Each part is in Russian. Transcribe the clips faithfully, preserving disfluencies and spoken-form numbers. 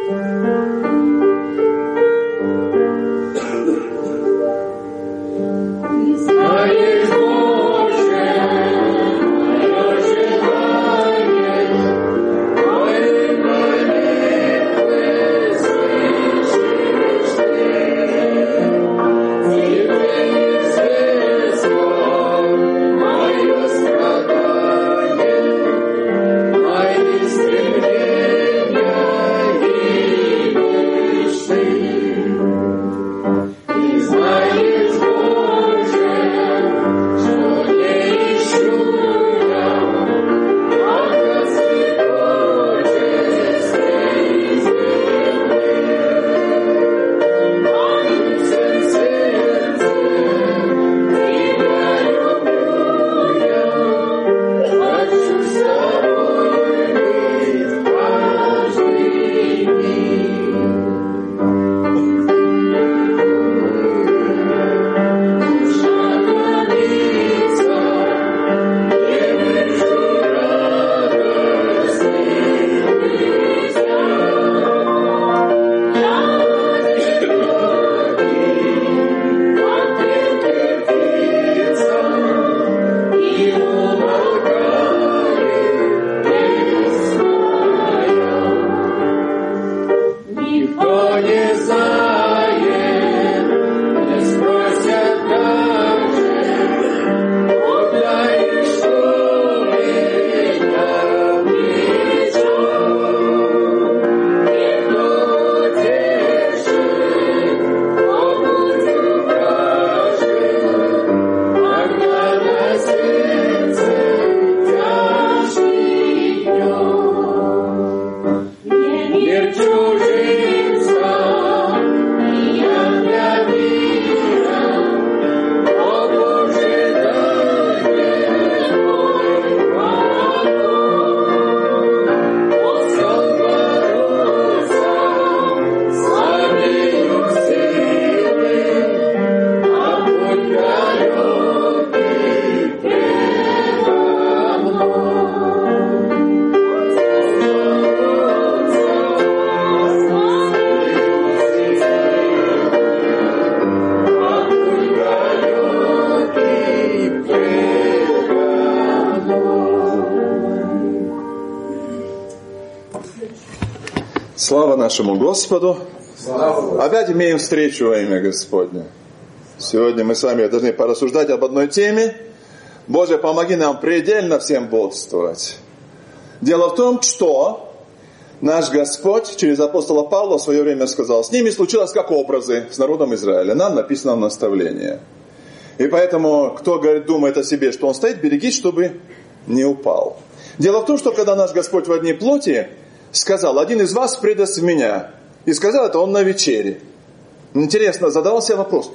Слава нашему Господу. Слава. Опять имеем встречу во имя Господне. Сегодня мы с вами должны порассуждать об одной теме. Боже, помоги нам предельно всем бодствовать. Дело в том, что наш Господь через апостола Павла в свое время сказал, с ними случилось как образы с народом Израиля. Нам написано в наставлении. И поэтому, кто говорит, думает о себе, что он стоит, берегись, чтобы не упал. Дело в том, что когда наш Господь в одни плоти сказал, один из вас предаст меня. И сказал это он на вечере. Интересно, задавал себе вопрос,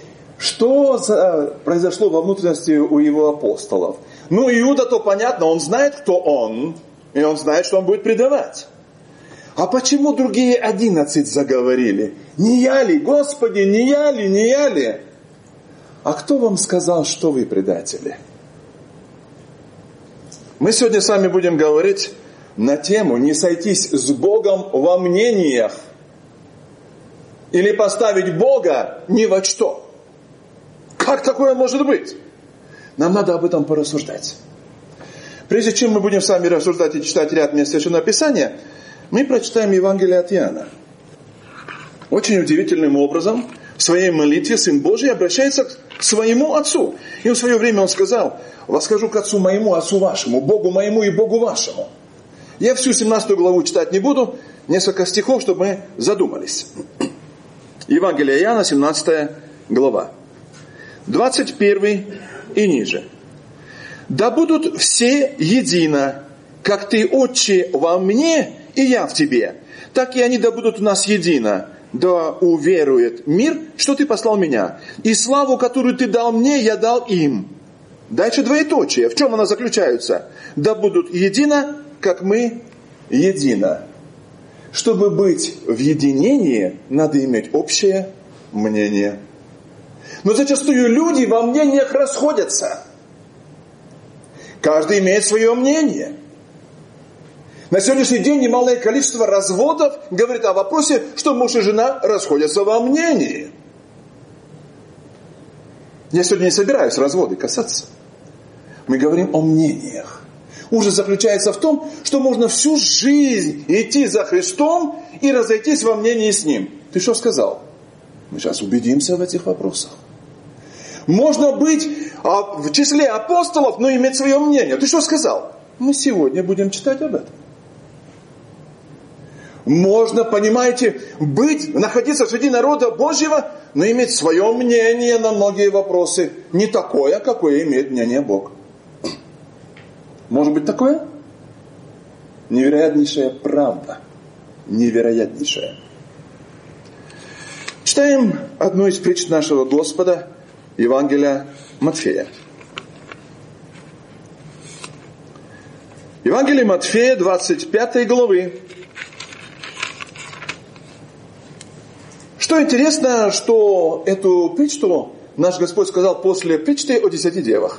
что за... произошло во внутренности у его апостолов? Ну, Иуда, то понятно, он знает, кто он, и он знает, что он будет предавать. А почему другие одиннадцать заговорили? Не я ли, Господи, не я ли, не я ли? А кто вам сказал, что вы предатели? Мы сегодня с вами будем говорить на тему «Не сойтись с Богом во мнениях» или поставить Бога ни во что. Как такое может быть? Нам надо об этом порассуждать. Прежде чем мы будем с вами рассуждать и читать ряд мест Священного Писания, мы прочитаем Евангелие от Иоанна. Очень удивительным образом в своей молитве Сын Божий обращается к своему Отцу. И в свое время Он сказал: «Восхожу к Отцу моему, Отцу вашему, Богу моему и Богу вашему». Я всю семнадцатую главу читать не буду, несколько стихов, чтобы мы задумались. Евангелие Иоанна, семнадцатая глава. двадцать первый и ниже. «Да будут все едино, как Ты, Отче, во мне, и я в Тебе, так и они да будут у нас едино, да уверует мир, что Ты послал меня, и славу, которую Ты дал мне, я дал им». Дальше двоеточие. В чем она заключается? «Да будут едино, как мы едино». Чтобы быть в единении, надо иметь общее мнение. Но зачастую люди во мнениях расходятся. Каждый имеет свое мнение. На сегодняшний день немалое количество разводов говорит о вопросе, что муж и жена расходятся во мнении. Я сегодня не собираюсь разводы касаться. Мы говорим о мнениях. Ужас заключается в том, что можно всю жизнь идти за Христом и разойтись во мнении с Ним. Ты что сказал? Мы сейчас убедимся в этих вопросах. Можно быть в числе апостолов, но иметь свое мнение. Ты что сказал? Мы сегодня будем читать об этом. Можно, понимаете, быть, находиться среди народа Божьего, но иметь свое мнение на многие вопросы. Не такое, какое имеет мнение Бог. Может быть такое? Невероятнейшая правда. Невероятнейшая. Читаем одну из притч нашего Господа, Евангелия Матфея. Евангелие Матфея, двадцать пятой главы. Что интересно, что эту притчу наш Господь сказал после притчи о десяти девах.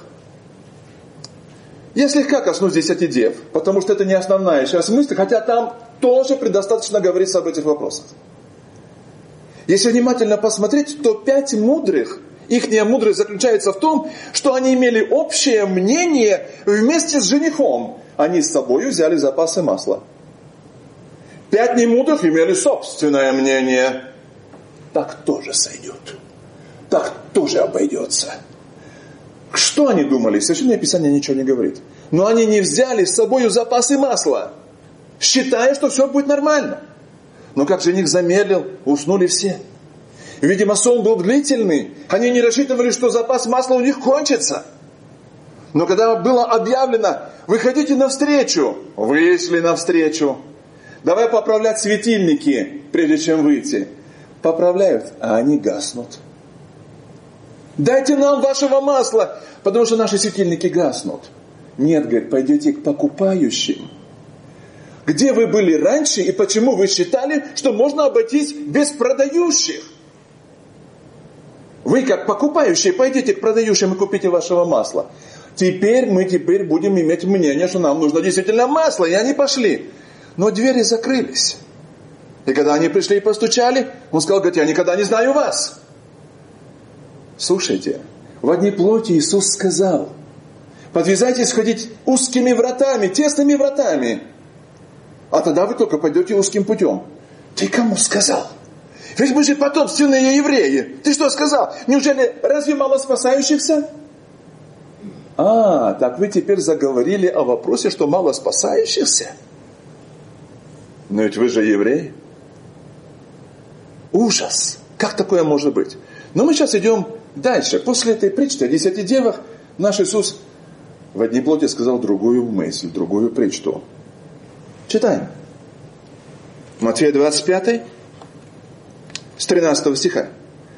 Я слегка коснусь десяти дев, потому что это не основная часть мысли, хотя там тоже предостаточно говорится об этих вопросах. Если внимательно посмотреть, то пять мудрых, ихняя мудрость заключается в том, что они имели общее мнение вместе с женихом. Они с собой взяли запасы масла. Пять немудрых имели собственное мнение. Так тоже сойдет. Так тоже обойдется. Что они думали? Священное Писание ничего не говорит. Но они не взяли с собой запасы масла, считая, что все будет нормально. Но как жених замедлил, уснули все. Видимо, сон был длительный. Они не рассчитывали, что запас масла у них кончится. Но когда было объявлено, выходите навстречу, вышли навстречу. Давай поправлять светильники, прежде чем выйти. Поправляют, а они гаснут. Дайте нам вашего масла, потому что наши светильники гаснут. Нет, говорит, пойдете к покупающим. Где вы были раньше и почему вы считали, что можно обойтись без продающих? Вы, как покупающие, пойдите к продающим и купите вашего масла. Теперь мы теперь будем иметь мнение, что нам нужно действительно масло, и они пошли. Но двери закрылись. И когда они пришли и постучали, он сказал, говорит, я никогда не знаю вас. Слушайте, в одни плоти Иисус сказал, подвязайтесь входить узкими вратами, тесными вратами, а тогда вы только пойдете узким путем. Ты кому сказал? Ведь мы же потомственные евреи. Ты что сказал? Неужели разве мало спасающихся? А, так вы теперь заговорили о вопросе, что мало спасающихся? Но ведь вы же евреи. Ужас! Как такое может быть? Но мы сейчас идем дальше. После этой притчи о десяти девах наш Иисус в одни плоти сказал другую мысль, другую притчу. Читаем. Матфея двадцать пять, с тринадцатого стиха.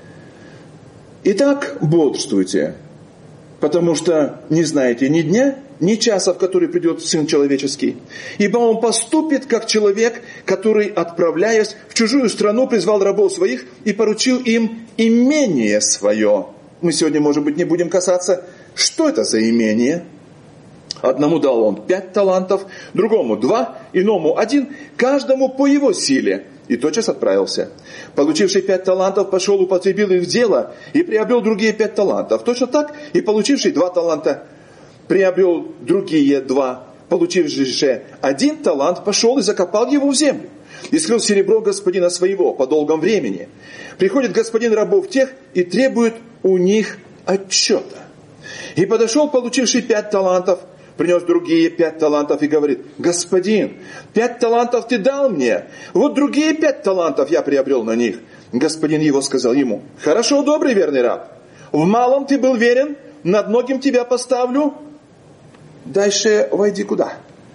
Итак, бодрствуйте, потому что не знаете ни дня, ни часа, в который придет Сын Человеческий. Ибо Он поступит, как человек, который, отправляясь в чужую страну, призвал рабов своих и поручил им имение свое. Мы сегодня, может быть, не будем касаться, что это за имение. Одному дал Он пять талантов, другому два, иному один, каждому по его силе. И тотчас отправился. Получивший пять талантов пошел, употребил их в дело и приобрел другие пять талантов. Точно так и получивший два таланта приобрел другие два. Получивший же один талант пошел и закопал его в землю. И скрыл серебро господина своего по долгом времени. Приходит господин рабов тех и требует у них отчета. И подошел получивший пять талантов, принес другие пять талантов и говорит: господин, пять талантов ты дал мне, вот другие пять талантов я приобрел на них. Господин его сказал ему: хорошо, добрый верный раб, в малом ты был верен, над многим тебя поставлю, дальше войди куда?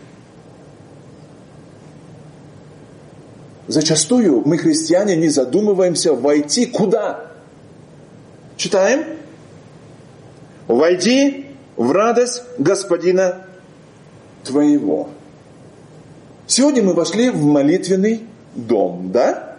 Зачастую мы, христиане, не задумываемся, войти куда. Читаем. Войди в радость господина твоего. Сегодня мы вошли в молитвенный дом, да?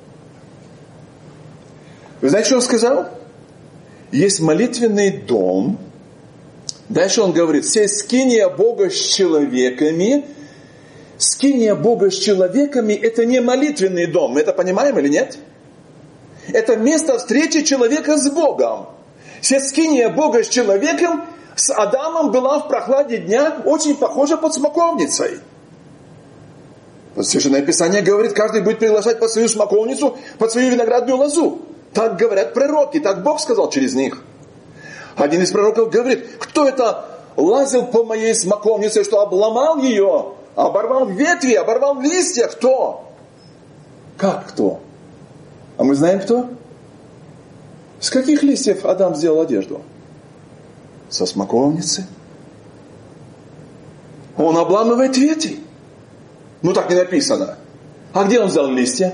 Вы знаете, что он сказал? Есть молитвенный дом. Дальше он говорит: все скиния Бога с человеками, скиния Бога с человеками – это не молитвенный дом. Мы это понимаем или нет? Это место встречи человека с Богом. Вся скиния Бога с человеком, с Адамом была в прохладе дня очень похожа под смоковницей. Священное Писание говорит, каждый будет приглашать под свою смоковницу, под свою виноградную лозу. Так говорят пророки, так Бог сказал через них. Один из пророков говорит, кто это лазил по моей смоковнице, что обломал ее, оборвал ветви, оборвал листья? Кто? Как кто? А мы знаем кто? С каких листьев Адам сделал одежду? Со смоковницы. Он обламывает ветви. Ну так не написано. А где он взял листья?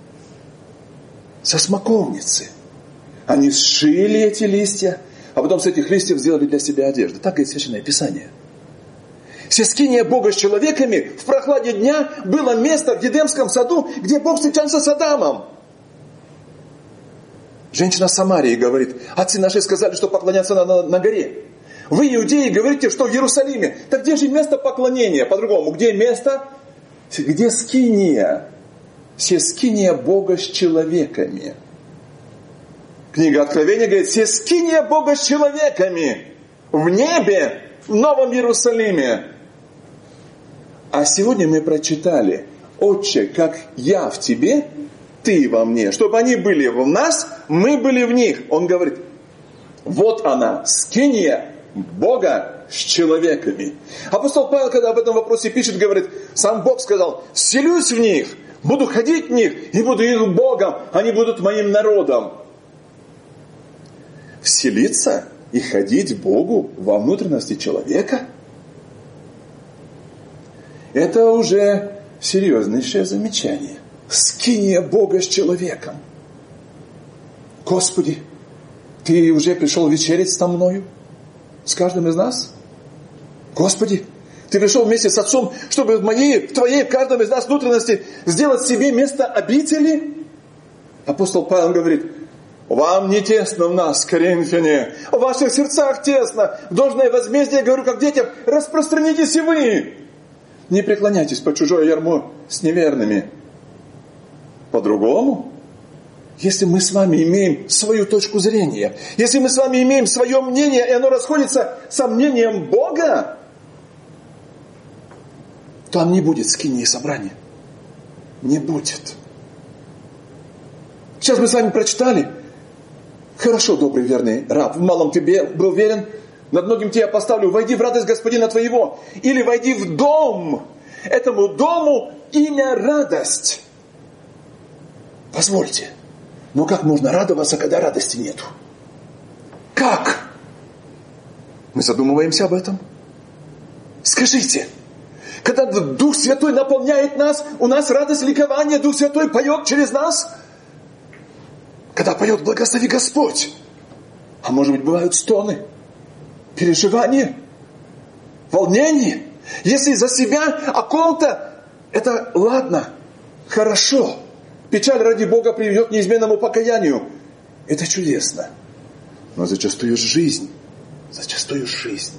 Со смоковницы. Они сшили эти листья, а потом с этих листьев сделали для себя одежду. Так говорит Священное Писание. Все скиния Бога с человеками в прохладе дня было место в Едемском саду, где Бог встречался с Адамом. Женщина Самарии говорит, отцы наши сказали, что поклоняться надо на, на горе. Вы, иудеи, говорите, что в Иерусалиме. Так где же место поклонения? По-другому, где место? Где скиния? Все скиния Бога с человеками. Книга Откровения говорит, все скиния Бога с человеками. В небе, в Новом Иерусалиме. А сегодня мы прочитали, Отче, как я в тебе, ты во мне. Чтобы они были в нас, мы были в них. Он говорит, вот она, скиния Бога с человеками. Апостол Павел, когда об этом вопросе пишет, говорит, сам Бог сказал, вселюсь в них, буду ходить в них и буду их Богом, они будут моим народом. Вселиться и ходить Богу во внутренности человека? Это уже серьезнейшее замечание. Скиния Бога с человеком. Господи, Ты уже пришел вечерить со мною? С каждым из нас? Господи, Ты пришел вместе с Отцом, чтобы в моей, в Твоей, в каждом из нас внутренности сделать себе место обители? Апостол Павел говорит, вам не тесно в нас, коринфяне, в ваших сердцах тесно. В должное возмездие, говорю, как детям, распространитесь и вы. Не преклоняйтесь под чужое ярмо с неверными. По-другому? Если мы с вами имеем свою точку зрения, если мы с вами имеем свое мнение, и оно расходится со мнением Бога, то там не будет скинии собрания. Не будет. Сейчас мы с вами прочитали. Хорошо, добрый, верный раб, в малом тебе был верен, над многим тебя поставлю. Войди в радость Господина твоего. Или войди в дом. Этому дому имя радость. Позвольте. Но как можно радоваться, когда радости нету? Как? Мы задумываемся об этом? Скажите, когда Дух Святой наполняет нас, у нас радость, ликование, Дух Святой поет через нас? Когда поет «Благослови Господь». А может быть, бывают стоны, переживания, волнение. Если за себя о ком-то, это ладно, хорошо. Печаль ради Бога приведет к неизменному покаянию. Это чудесно. Но зачастую жизнь. Зачастую жизнь.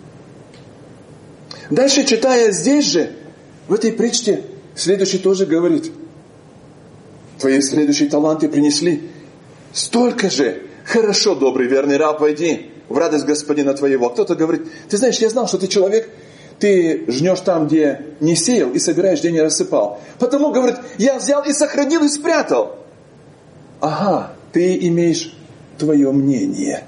Дальше, читая здесь же, в этой притче, следующий тоже говорит. Твои следующие таланты принесли столько же. Хорошо, добрый, верный раб, войди в радость Господина твоего. Кто-то говорит, ты знаешь, я знал, что ты человек, ты жнешь там, где не сеял, и собираешь, где не рассыпал. Потому, говорит, я взял и сохранил, и спрятал. Ага, ты имеешь твое мнение.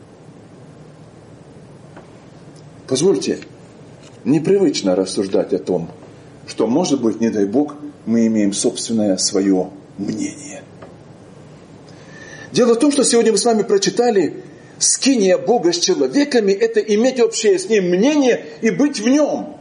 Позвольте, непривычно рассуждать о том, что, может быть, не дай Бог, мы имеем собственное свое мнение. Дело в том, что сегодня мы с вами прочитали, скиния Бога с человеками – это иметь общее с Ним мнение и быть в Нем.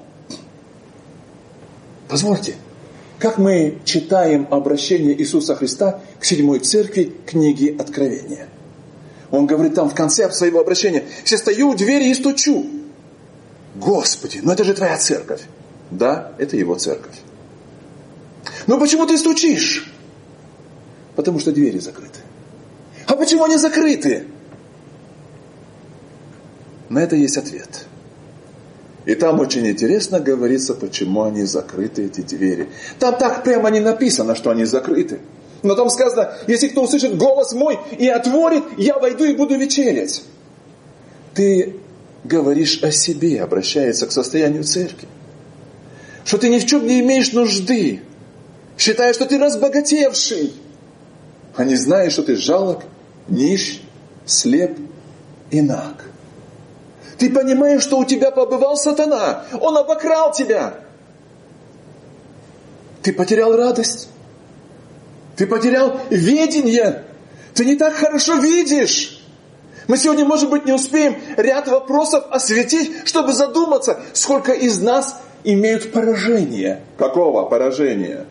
Позвольте, как мы читаем обращение Иисуса Христа к седьмой церкви книги Откровения. Он говорит там в конце своего обращения, «Все стою у двери и стучу». Господи, ну это же Твоя церковь. Да, это Его церковь. Но почему ты стучишь? Потому что двери закрыты. А почему они закрыты? На это есть ответ. И там очень интересно говорится, почему они закрыты, эти двери. Там так прямо не написано, что они закрыты. Но там сказано, если кто услышит голос мой и отворит, я войду и буду вечерять. Ты говоришь о себе, обращается к состоянию церкви. Что ты ни в чем не имеешь нужды. Считаешь, что ты разбогатевший. А не знаешь, что ты жалок, нищ, слеп и наг. Ты понимаешь, что у тебя побывал сатана. Он обокрал тебя. Ты потерял радость. Ты потерял видение. Ты не так хорошо видишь. Мы сегодня, может быть, не успеем ряд вопросов осветить, чтобы задуматься, сколько из нас имеют поражение. Какого поражения?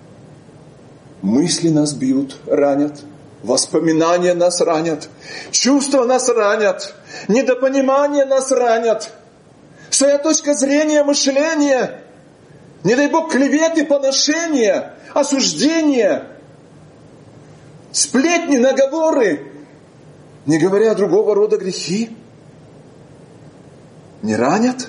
Мысли нас бьют, ранят. Воспоминания нас ранят. Чувства нас ранят. Недопонимание нас ранят. Своя точка зрения, мышления. Не дай Бог, клеветы, поношения, осуждения, сплетни, наговоры. Не говоря другого рода грехи. Не ранят?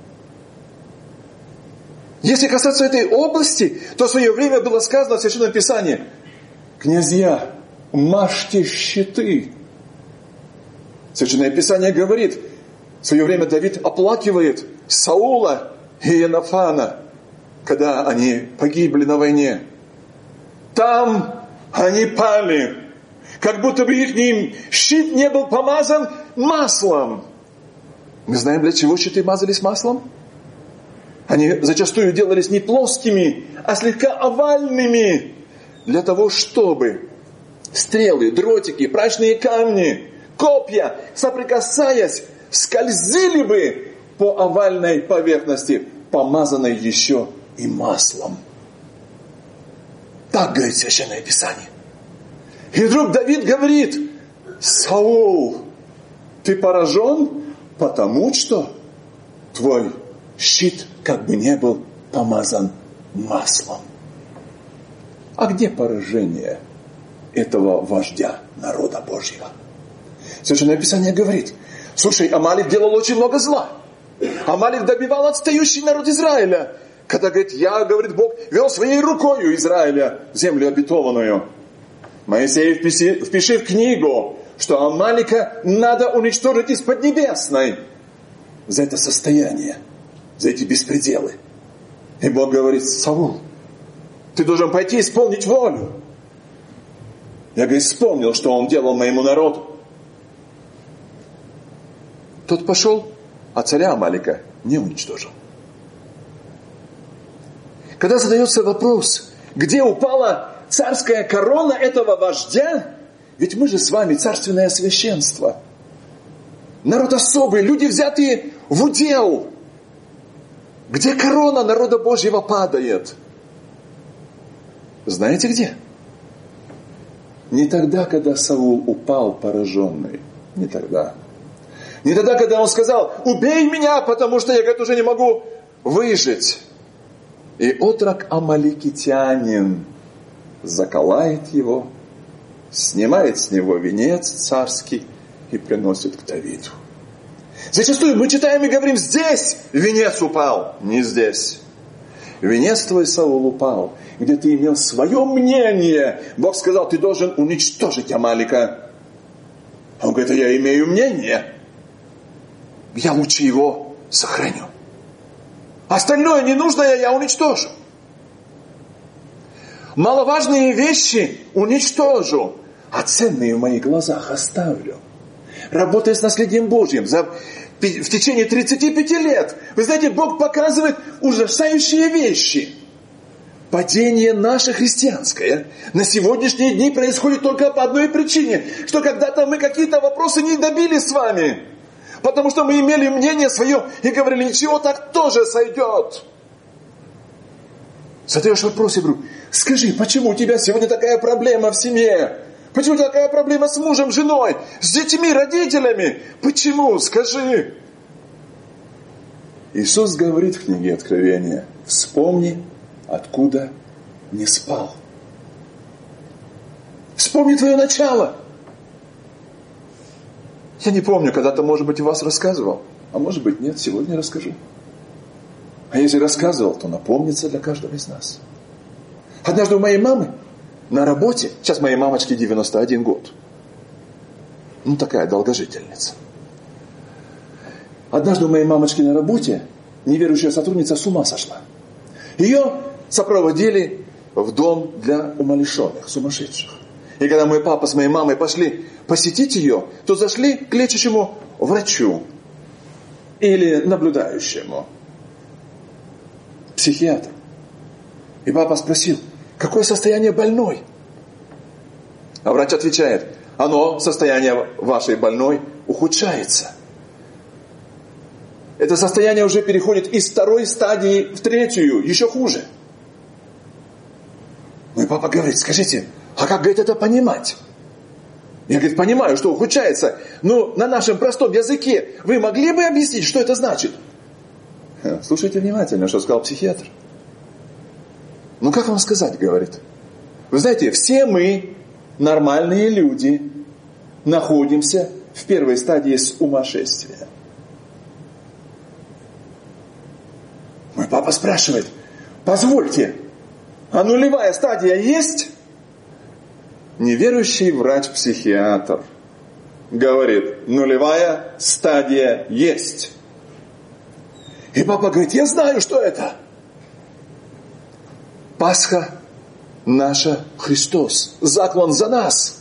Если касаться этой области, то в свое время было сказано в Священном Писании: князья, мажьте щиты. Священное Писание говорит, в свое время Давид оплакивает Саула и Иоаннафана, когда они погибли на войне. Там они пали, как будто бы их щит не был помазан маслом. Мы знаем, для чего щиты мазались маслом? Они зачастую делались не плоскими, а слегка овальными, для того, чтобы стрелы, дротики, прочные камни, копья, соприкасаясь, скользили бы по овальной поверхности, помазанной еще и маслом. Так говорит Священное Писание. И вдруг Давид говорит: Саул, ты поражен, потому что твой щит как бы не был помазан маслом. А где поражение этого вождя народа Божьего? Священное Писание говорит: слушай, Амалик делал очень много зла. Амалик добивал отстающий народ Израиля. Когда, говорит, я, говорит Бог, вел своей рукою Израиля в землю обетованную. Моисей, впиши, впиши в книгу, что Амалика надо уничтожить из Поднебесной за это состояние, за эти беспределы. И Бог говорит: Саул, ты должен пойти исполнить волю. Я, говорит, вспомнил, что он делал моему народу. Тот пошел, а царя Амалика не уничтожил. Когда задается вопрос, где упала царская корона этого вождя, ведь мы же с вами царственное священство. Народ особый, люди взятые в удел. Где корона народа Божьего падает? Знаете где? Не тогда, когда Саул упал пораженный. Не тогда. Не тогда, когда он сказал: убей меня, потому что я, говорит, уже не могу выжить. И отрок амаликитянин заколает его, снимает с него венец царский и приносит к Давиду. Зачастую мы читаем и говорим: здесь венец упал. Не здесь. Венец твой, Саул, упал, где ты имел свое мнение. Бог сказал: ты должен уничтожить Амалика. Он говорит: а я имею мнение. Я лучше его сохраню. Остальное ненужное я уничтожу. Маловажные вещи уничтожу, а ценные в моих глазах оставлю. Работая с наследием Божьим за, в течение тридцати пяти лет, вы знаете, Бог показывает ужасающие вещи. Падение наше христианское на сегодняшние дни происходит только по одной причине, что когда-то мы какие-то вопросы не добили с вами. Потому что мы имели мнение свое и говорили: ничего, так тоже сойдет. Задаешь вопрос, я говорю: скажи, почему у тебя сегодня такая проблема в семье? Почему у тебя такая проблема с мужем, женой, с детьми, родителями? Почему? Скажи. Иисус говорит в книге Откровения: вспомни, откуда не спал. Вспомни твое начало. Я не помню, когда-то, может быть, и вас рассказывал. А может быть, нет, сегодня расскажу. А если рассказывал, то напомнится для каждого из нас. Однажды у моей мамы на работе, сейчас моей мамочке девяносто один год, ну такая долгожительница. Однажды у моей мамочки на работе неверующая сотрудница с ума сошла. Ее сопроводили в дом для умалишенных, сумасшедших. И когда мой папа с моей мамой пошли посетить ее, то зашли к лечащему врачу или наблюдающему, психиатру. И папа спросил, какое состояние больной? А врач отвечает, оно, состояние вашей больной, ухудшается. Это состояние уже переходит из второй стадии в третью, еще хуже. Мой папа говорит, скажите, а как, говорит, это понимать? Я, говорит, понимаю, что ухудшается, но на нашем простом языке вы могли бы объяснить, что это значит? Слушайте внимательно, что сказал психиатр. Ну, как вам сказать, говорит. Вы знаете, все мы, нормальные люди, находимся в первой стадии сумасшествия. Мой папа спрашивает, позвольте, а нулевая стадия есть? Неверующий врач-психиатр говорит, нулевая стадия есть. И папа говорит, я знаю, что это. Пасха наша Христос, заклан за нас.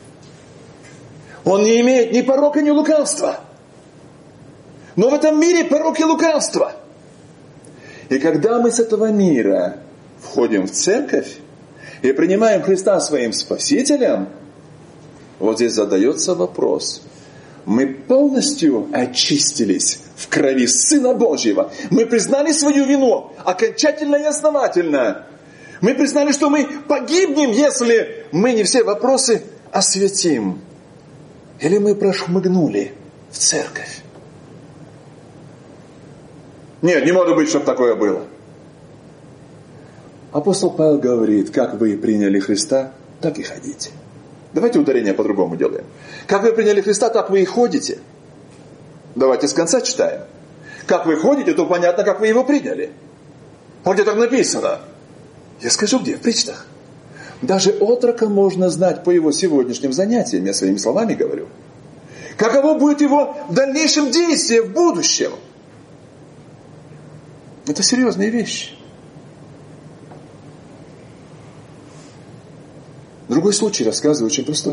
Он не имеет ни порока, ни лукавства. Но в этом мире порок и лукавство. И когда мы с этого мира входим в церковь и принимаем Христа своим Спасителем, вот здесь задается вопрос. Мы полностью очистились в крови Сына Божьего. Мы признали свою вину окончательно и основательно. Мы признали, что мы погибнем, если мы не все вопросы осветим. Или мы прошмыгнули в церковь. Нет, не может быть, чтобы такое было. Апостол Павел говорит, как вы приняли Христа, так и ходите. Давайте ударение по-другому делаем. Как вы приняли Христа, так вы и ходите. Давайте с конца читаем. Как вы ходите, то понятно, как вы его приняли. Вот где так написано. Я скажу, где? В притчах. Даже отрока можно знать по его сегодняшним занятиям, я своими словами говорю. Каково будет его в дальнейшем действие, в будущем. Это серьезные вещи. Другой случай рассказываю, очень простой.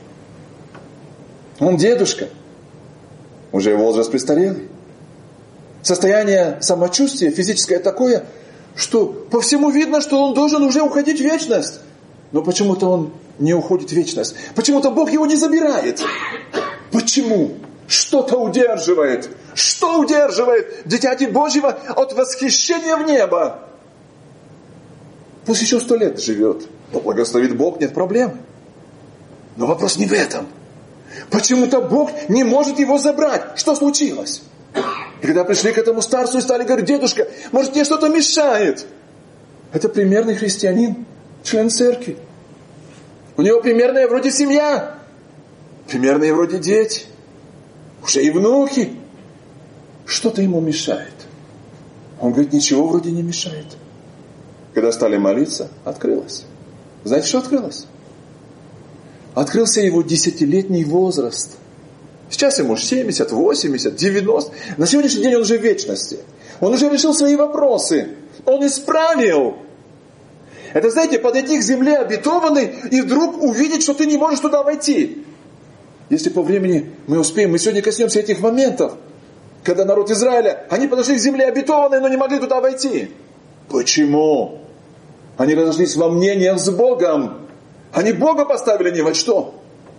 Он дедушка, уже возраст престарелый. Состояние самочувствия физическое такое, что по всему видно, что он должен уже уходить в вечность. Но почему-то он не уходит в вечность. Почему-то Бог его не забирает. Почему? Что-то удерживает. Что удерживает дитяти Божьего от восхищения в небо? Пусть еще сто лет живет. Но благословит Бог, нет проблем. Но вопрос не в этом. Почему-то Бог не может его забрать. Что случилось? И когда пришли к этому старцу и стали говорить, дедушка, может, тебе что-то мешает? Это примерный христианин, член церкви. У него примерная вроде семья. Примерные вроде дети. Уже и внуки. Что-то ему мешает. Он говорит, ничего вроде не мешает. Когда стали молиться, открылось. Знаете, что открылось? Открылся его десятилетний возраст. Сейчас ему семьдесят, восемьдесят, девяносто. На сегодняшний день он уже в вечности. Он уже решил свои вопросы. Он исправил. Это, знаете, подойти к земле обетованной и вдруг увидеть, что ты не можешь туда войти. Если по времени мы успеем, мы сегодня коснемся этих моментов. Когда народ Израиля, они подошли к земле обетованной, но не могли туда войти. Почему? Они разошлись во мнениях с Богом. Они Бога поставили ни во что.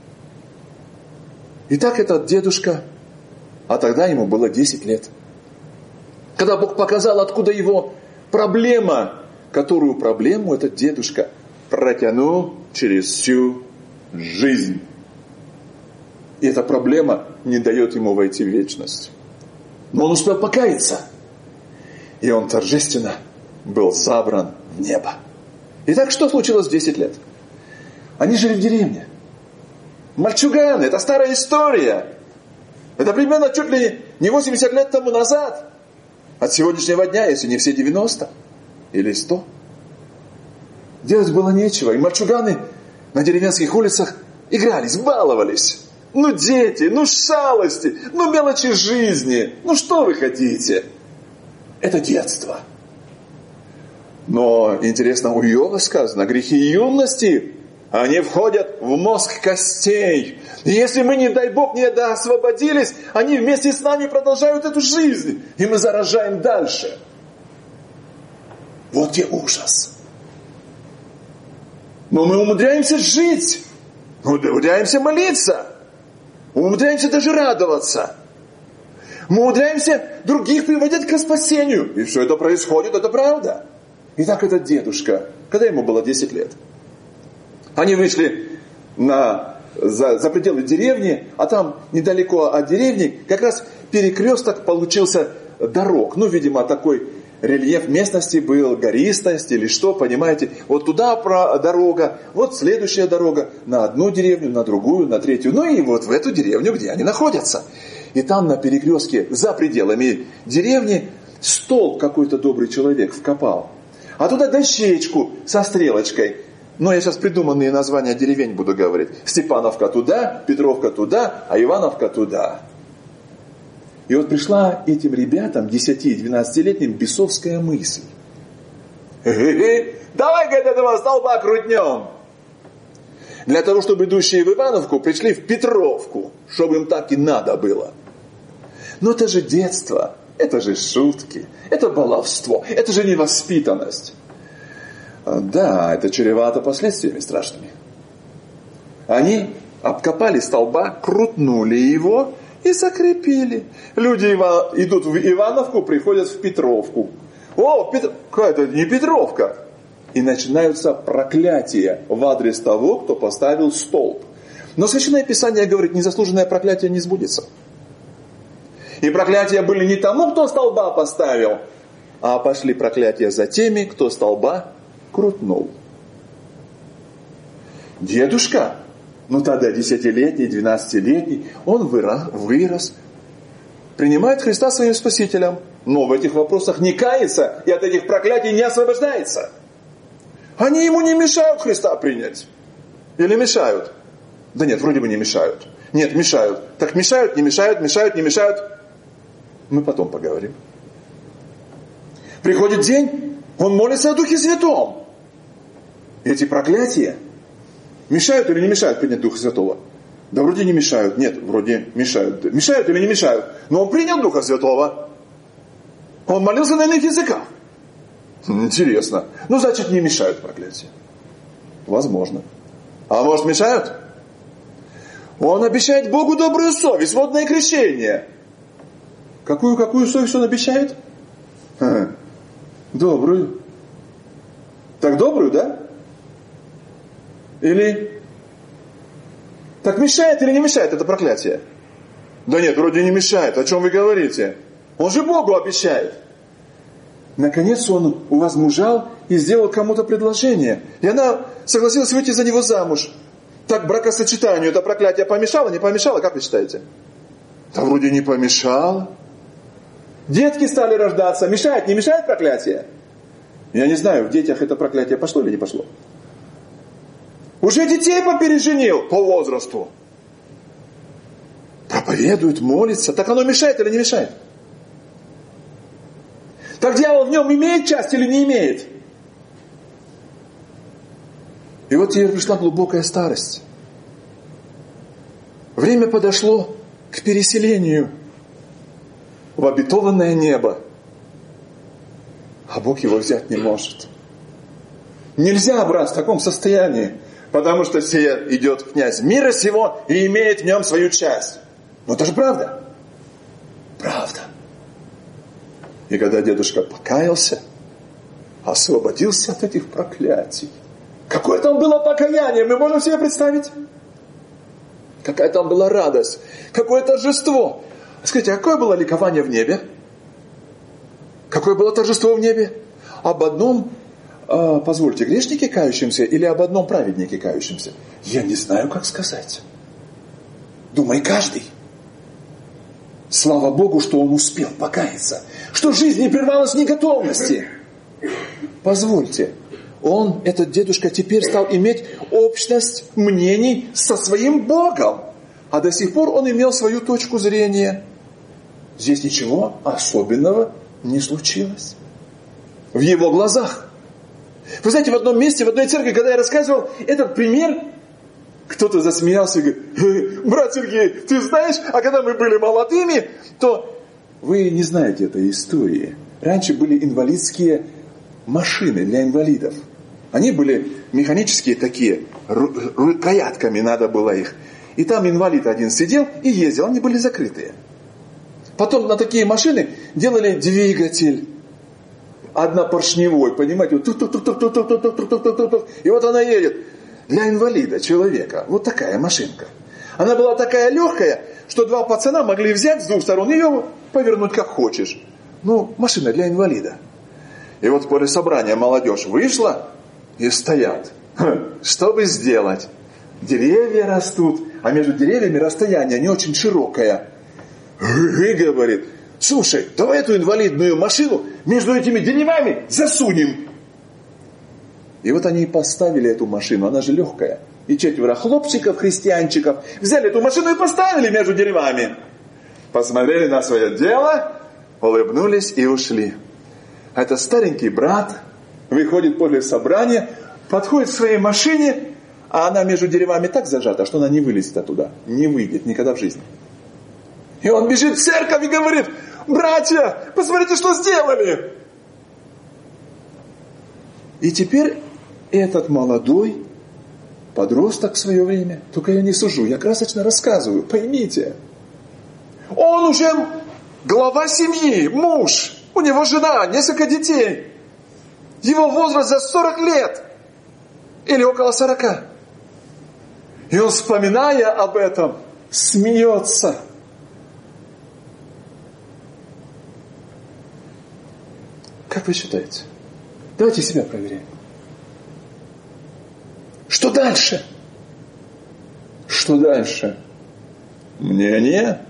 Итак, этот дедушка, а тогда ему было десять лет. Когда Бог показал, откуда его проблема, которую проблему этот дедушка протянул через всю жизнь. И эта проблема не дает ему войти в вечность. Но он успел покаяться. И он торжественно был забран в небо. Итак, что случилось в десять лет? Они жили в деревне. Мальчуганы, это старая история. Это примерно чуть ли не восемьдесят лет тому назад. от сегодняшнего дня, если не все девяносто или сто. Делать было нечего. И мальчуганы на деревенских улицах игрались, баловались. Ну, дети, ну, шалости, ну, мелочи жизни. Ну, что вы хотите? Это детство. Но, интересно, у Иова сказано, грехи юности, они входят в мозг костей. И если мы, не дай Бог, не освободились, они вместе с нами продолжают эту жизнь. И мы заражаем дальше. Вот где ужас. Но мы умудряемся жить. Мы умудряемся молиться. Мы умудряемся даже радоваться. Мы умудряемся других приводить к спасению. И все это происходит, это правда. Итак, этот дедушка, когда ему было десять лет, они вышли на, за, за пределы деревни, а там недалеко от деревни как раз перекресток получился дорог. Ну, видимо, такой рельеф местности был, гористость или что, понимаете. Вот туда дорога, вот следующая дорога на одну деревню, на другую, на третью. Ну и вот в эту деревню, где они находятся. И там на перекрестке, за пределами деревни, столб какой-то добрый человек вкопал. А туда дощечку со стрелочкой. Но я сейчас придуманные названия деревень буду говорить. Степановка туда, Петровка туда, а Ивановка туда. И вот пришла этим ребятам, десяти-двенадцатилетним, бесовская мысль. Давай-ка этого столба крутнем. Для того, чтобы идущие в Ивановку пришли в Петровку, чтобы им так и надо было. Но это же детство, это же шутки, это баловство, это же невоспитанность. Да, это чревато последствиями страшными. Они обкопали столба, крутнули его и закрепили. Люди идут в Ивановку, приходят в Петровку. О, Пет... какая-то не Петровка. И начинаются проклятия в адрес того, кто поставил столб. Но Священное Писание говорит, незаслуженное проклятие не сбудется. И проклятия были не тому, кто столба поставил, а пошли проклятия за теми, кто столба крутнул. Дедушка, ну тогда десятилетний, двенадцатилетний, он вырос, вырос, принимает Христа своим Спасителем, но в этих вопросах не кается и от этих проклятий не освобождается. Они ему не мешают Христа принять. Или мешают? Да нет, вроде бы не мешают. Нет, мешают. Так мешают, не мешают, мешают, не мешают. Мы потом поговорим. Приходит день, он молится о Духе Святом. Эти проклятия мешают или не мешают принять Духа Святого? Да вроде не мешают. Нет, вроде мешают. Мешают или не мешают? Но он принял Духа Святого. Он молился на иных языках. Интересно. Ну, значит, не мешают проклятия. Возможно. А может, мешают? Он обещает Богу добрую совесть, водное крещение. Какую-какую совесть он обещает? Ха, добрую. Так добрую, да? Или... Так мешает или не мешает это проклятие? Да нет, вроде не мешает. О чем вы говорите? Он же Богу обещает. Наконец он увозмужал и сделал кому-то предложение. И она согласилась выйти за него замуж. Так бракосочетанию это проклятие помешало, не помешало, как вы считаете? Да вроде не помешало. Детки стали рождаться. Мешает, не мешает проклятие? Я не знаю, в детях это проклятие пошло или не пошло. Уже детей попереженил по возрасту. Проповедует, молится. Так оно мешает или не мешает? Так дьявол в нем имеет часть или не имеет? И вот ей пришла глубокая старость. Время подошло к переселению в обетованное небо. А Бог его взять не может. Нельзя брать в таком состоянии, потому что сия идет князь мира сего и имеет в нем свою часть. Но это же правда. Правда. И когда дедушка покаялся, освободился от этих проклятий. Какое там было покаяние, мы можем себе представить? Какая там была радость, какое торжество. Скажите, а какое было ликование в небе? Какое было торжество в небе? Об одном, э, позвольте, грешнике кающемся или об одном праведнике кающемся? Я не знаю, как сказать. Думай каждый. Слава Богу, что он успел покаяться, что жизнь не прервалась в неготовности. Позвольте, он, этот дедушка, теперь стал иметь общность мнений со своим Богом. А до сих пор он имел свою точку зрения. Здесь ничего особенного не случилось. В его глазах. Вы знаете, в одном месте, в одной церкви, когда я рассказывал этот пример, кто-то засмеялся и говорит: брат Сергей, ты знаешь, а когда мы были молодыми, то вы не знаете этой истории. Раньше были инвалидские машины для инвалидов. Они были механические такие, рукоятками надо было их. И там инвалид один сидел и ездил, они были закрытые. Потом на такие машины делали двигатель однопоршневой, понимаете, вот, и вот она едет для инвалида, человека, вот такая машинка. Она была такая легкая, что два пацана могли взять с двух сторон и ее повернуть как хочешь. Ну, машина для инвалида. И вот после собрания молодежь вышла и стоят. Что бы сделать? Деревья растут, а между деревьями расстояние не очень широкое. И говорит: слушай, давай эту инвалидную машину между этими деревьями засунем. И вот они и поставили эту машину, она же легкая. И четверо хлопчиков, христианчиков взяли эту машину и поставили между деревьями. Посмотрели на свое дело, улыбнулись и ушли. А этот старенький брат выходит после собрания, подходит к своей машине, а она между деревьями так зажата, что она не вылезет оттуда. Не выйдет никогда в жизни. И он бежит в церковь и говорит: братья, посмотрите, что сделали. И теперь этот молодой подросток в свое время, только я не сужу, я красочно рассказываю, поймите. Он уже глава семьи, муж, у него жена, несколько детей. Его возраст за сорок лет или около сорока. И он, вспоминая об этом, смеется. Как вы считаете? Давайте себя проверяем. Что дальше? Что дальше? Мнение?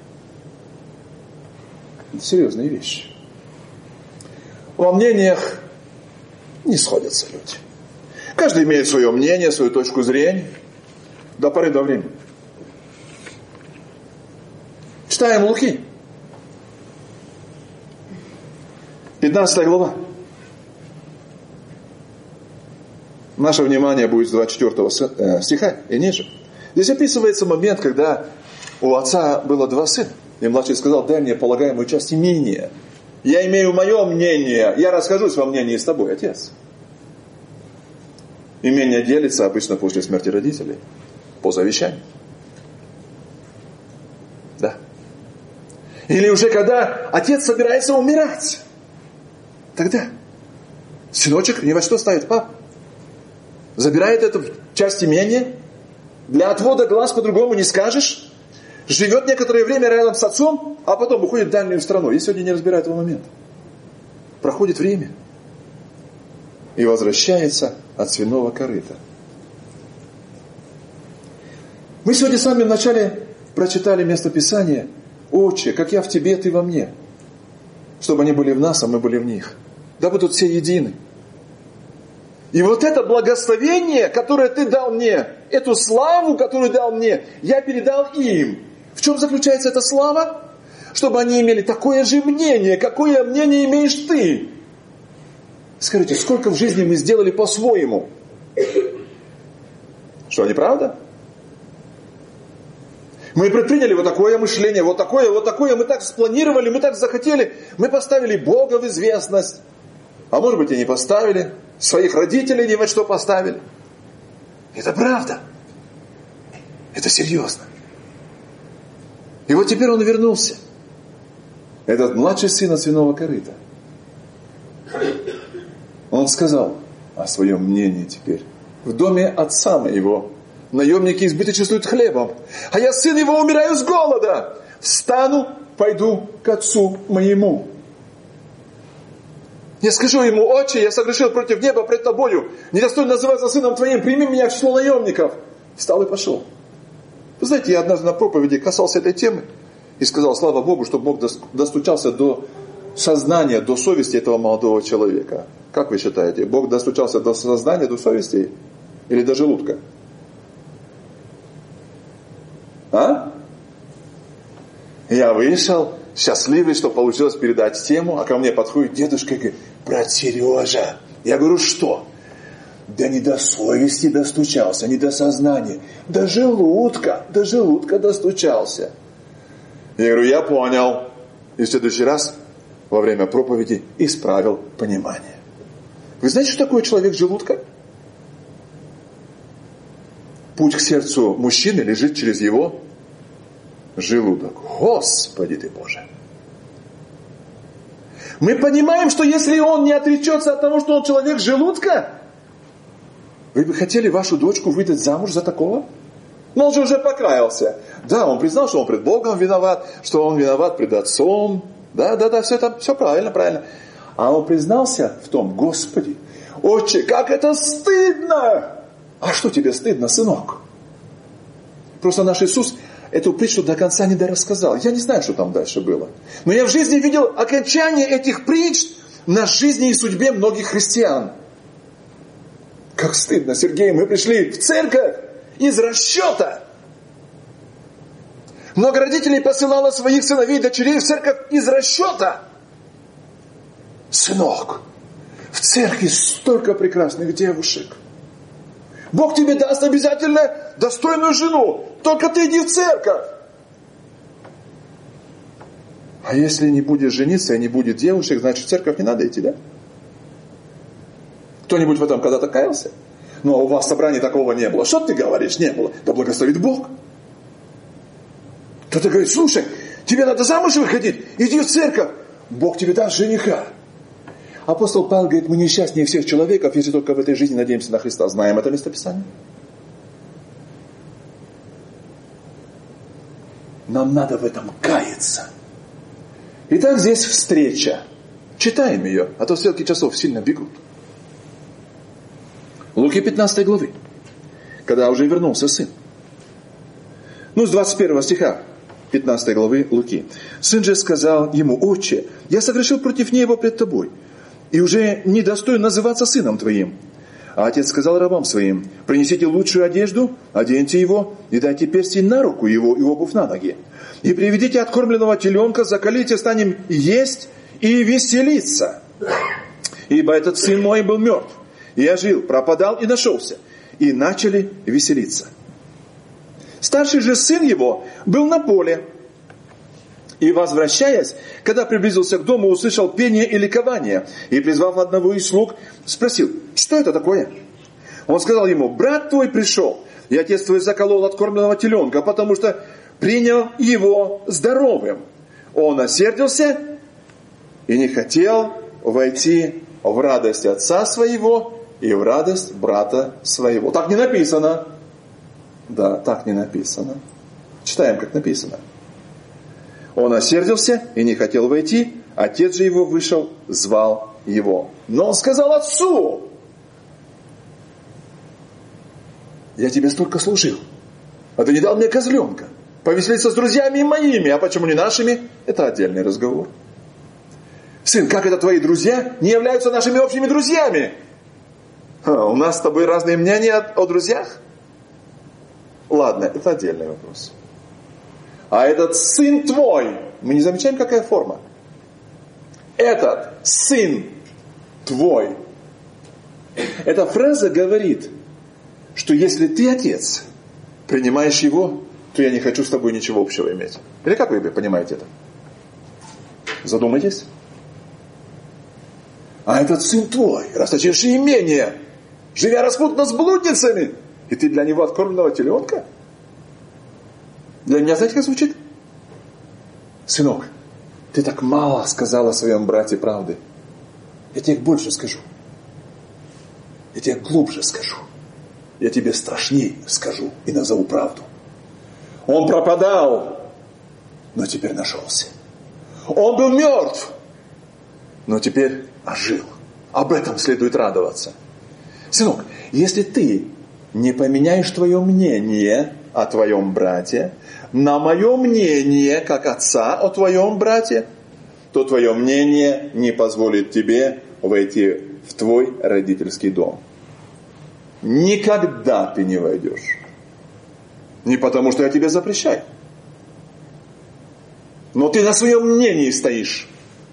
Это серьезные вещи. Во мнениях не сходятся люди. Каждый имеет свое мнение, свою точку зрения. До поры до времени. Читаем Луки. пятнадцатая глава. Наше внимание будет с двадцать четвёртого стиха и ниже. Здесь описывается момент, когда у отца было два сына. И младший сказал: дай мне полагаемую часть имения. Я имею мое мнение. Я расхожусь во мнении с тобой, отец. Имение делится обычно после смерти родителей. По завещанию. Да. Или уже когда отец собирается умирать. Тогда сыночек ни во что ставит пап. Забирает эту часть имения. Для отвода глаз по-другому не скажешь. Живет некоторое время рядом с отцом, а потом уходит в дальнюю страну. Я сегодня не разбираю этого момента. Проходит время. И возвращается от свиного корыта. Мы сегодня с вами вначале прочитали местописание: «Отче, как я в тебе, ты во мне». Чтобы они были в нас, а мы были в них. Да будут все едины. И вот это благословение, которое ты дал мне, эту славу, которую дал мне, я передал им. В чем заключается эта слава? Чтобы они имели такое же мнение, какое мнение имеешь ты. Скажите, сколько в жизни мы сделали по-своему? Что, неправда? Мы предприняли вот такое мышление, вот такое, вот такое, мы так спланировали, мы так захотели, мы поставили Бога в известность. А может быть и не поставили, своих родителей ни во что поставили. Это правда. Это серьезно. И вот теперь он вернулся. Этот младший сын от свиного корыта. Он сказал о своем мнении теперь. В доме отца моего наемники избыточествуют хлебом, а я, сын его, умираю с голода. Встану, пойду к отцу моему. Я скажу ему: отче, я согрешил против неба пред тобою, недостоин называться сыном твоим, прими меня в число наемников. Встал и пошел. Вы знаете, я однажды на проповеди касался этой темы, И сказал, слава Богу, что Бог достучался до сознания, до совести этого молодого человека. Как вы считаете, Бог достучался до сознания, до совести или до желудка? А? Я вышел, счастливый, что получилось передать тему, а ко мне подходит дедушка и говорит, брат Сережа. Я говорю, что? Да не до совести достучался, не до сознания, до желудка, до желудка достучался. Я говорю, я понял. И в следующий раз во время проповеди исправил понимание. Вы знаете, что такое человек желудка? Путь к сердцу мужчины лежит через его желудок. Господи ты Боже! Мы понимаем, что если он не отречется от того, что он человек желудка, вы бы хотели вашу дочку выдать замуж за такого? Но он же уже покаялся. Да, он признал, что он пред Богом виноват, что он виноват пред Отцом. Да, да, да, все это все правильно, правильно. А он признался в том, Господи, Отче, как это стыдно! А что тебе стыдно, сынок? Просто наш Иисус эту притчу до конца не дорассказал. Я не знаю, что там дальше было. Но я в жизни видел окончание этих притч на жизни и судьбе многих христиан. Как стыдно, Сергей, мы пришли в церковь из расчета. Много родителей посылало своих сыновей и дочерей в церковь из расчета. Сынок, в церкви столько прекрасных девушек. Бог тебе даст обязательно достойную жену. Только ты иди в церковь. А если не будешь жениться и не будет девушек, значит в церковь не надо идти, да? Кто-нибудь в этом когда-то каялся? Ну, а у вас в собрании такого не было. Что ты говоришь? Не было. Да благословит Бог. Кто-то говорит, слушай, тебе надо замуж выходить, иди в церковь. Бог тебе даст жениха. Апостол Павел говорит, мы несчастнее всех человеков, если только в этой жизни надеемся на Христа. Знаем это местописание? Нам надо в этом каяться. Итак, здесь встреча. Читаем ее, а то стрелки часов сильно бегут. Луки пятнадцатой главы, когда уже вернулся сын. Ну, с двадцать первого стиха пятнадцатой главы Луки. Сын же сказал ему, отче, я согрешил против него пред тобой, и уже не достоин называться сыном твоим. А отец сказал рабам своим, принесите лучшую одежду, оденьте его, и дайте перстень на руку его и обувь на ноги. И приведите откормленного теленка, закалите, станем есть и веселиться. Ибо этот сын мой был мертв, и ожил, пропадал и нашелся. И начали веселиться. Старший же сын его был на поле. И, возвращаясь, когда приблизился к дому, услышал пение и ликование. И, призвав одного из слуг, спросил, что это такое? Он сказал ему, брат твой пришел, и отец твой заколол откормленного теленка, потому что принял его здоровым. Он осердился и не хотел войти в радость отца своего и в радость брата своего. Так не написано. Да, так не написано. Читаем, как написано. Он осердился и не хотел войти. Отец же его вышел, звал его. Но он сказал отцу, я тебе столько служил, а ты не дал мне козленка. Повеселиться с друзьями моими, а почему не нашими? Это отдельный разговор. Сын, как это твои друзья не являются нашими общими друзьями? А, у нас с тобой разные мнения о, о друзьях? Ладно, это отдельный вопрос. А этот сын твой, мы не замечаем, какая форма? Этот сын твой. Эта фраза говорит, что если ты отец, принимаешь его, то я не хочу с тобой ничего общего иметь. Или как вы понимаете это? Задумайтесь. А этот сын твой, расточивший имение, живя распутно с блудницами, и ты для него откормленного теленка? Для меня, знаете, как звучит? Сынок, ты так мало сказал о своем брате правды. Я тебе больше скажу. Я тебе глубже скажу. Я тебе страшнее скажу и назову правду. Он пропадал, но теперь нашелся. Он был мертв, но теперь ожил. Об этом следует радоваться. Сынок, если ты не поменяешь твое мнение, о твоем брате, на мое мнение, как отца, о твоем брате, то твое мнение не позволит тебе войти в твой родительский дом. Никогда ты не войдешь. Не потому, что я тебе запрещаю. Но ты на своем мнении стоишь.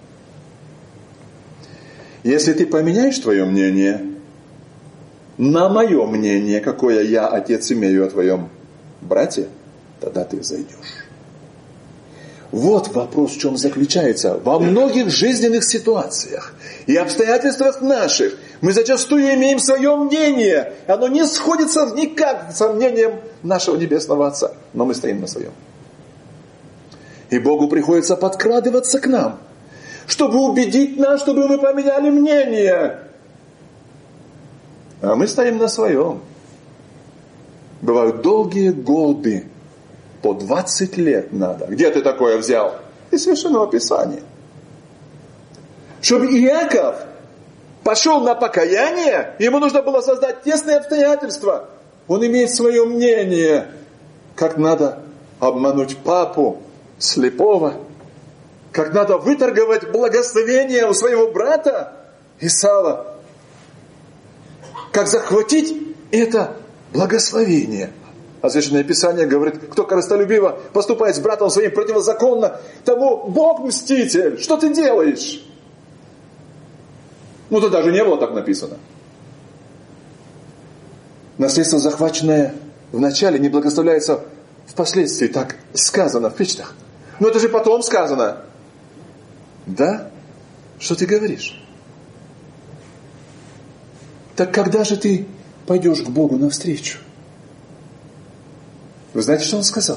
Если ты поменяешь твое мнение на мое мнение, какое я, отец, имею о твоем брате, тогда ты зайдешь. Вот вопрос, в чем заключается. Во многих жизненных ситуациях и обстоятельствах наших мы зачастую имеем свое мнение. Оно не сходится никак со мнением нашего Небесного Отца. Но мы стоим на своем. И Богу приходится подкрадываться к нам, чтобы убедить нас, чтобы мы поменяли мнение. А мы стоим на своем. Бывают долгие годы. По двадцать лет надо. Где ты такое взял? Из Священного Писания. Чтобы Иаков пошел на покаяние, ему нужно было создать тесные обстоятельства. Он имеет свое мнение, как надо обмануть папу слепого, как надо выторговать благословение у своего брата Исава, как захватить это благословение. А Священное Писание говорит, кто корыстолюбиво поступает с братом своим противозаконно, тому Бог мститель. Что ты делаешь? Ну, тогда же не было так написано. Наследство, захваченное в начале, не благословляется впоследствии. Так сказано в притчах. Но это же потом сказано. Да? Что ты говоришь? Так когда же ты пойдешь к Богу навстречу? Вы знаете, что он сказал?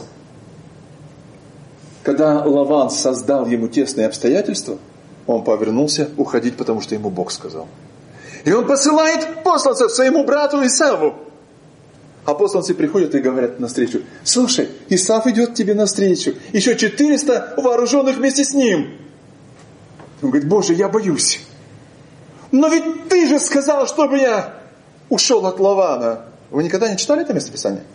Когда Лаван создал ему тесные обстоятельства, он повернулся уходить, потому что ему Бог сказал. И он посылает посланцев своему брату Исаву. А посланцы приходят и говорят навстречу: слушай, Исав идет к тебе навстречу. Еще четыреста вооруженных вместе с ним. Он говорит: Боже, я боюсь. Но ведь ты же сказал, чтобы я ушел от Лавана. Вы никогда не читали это местописание?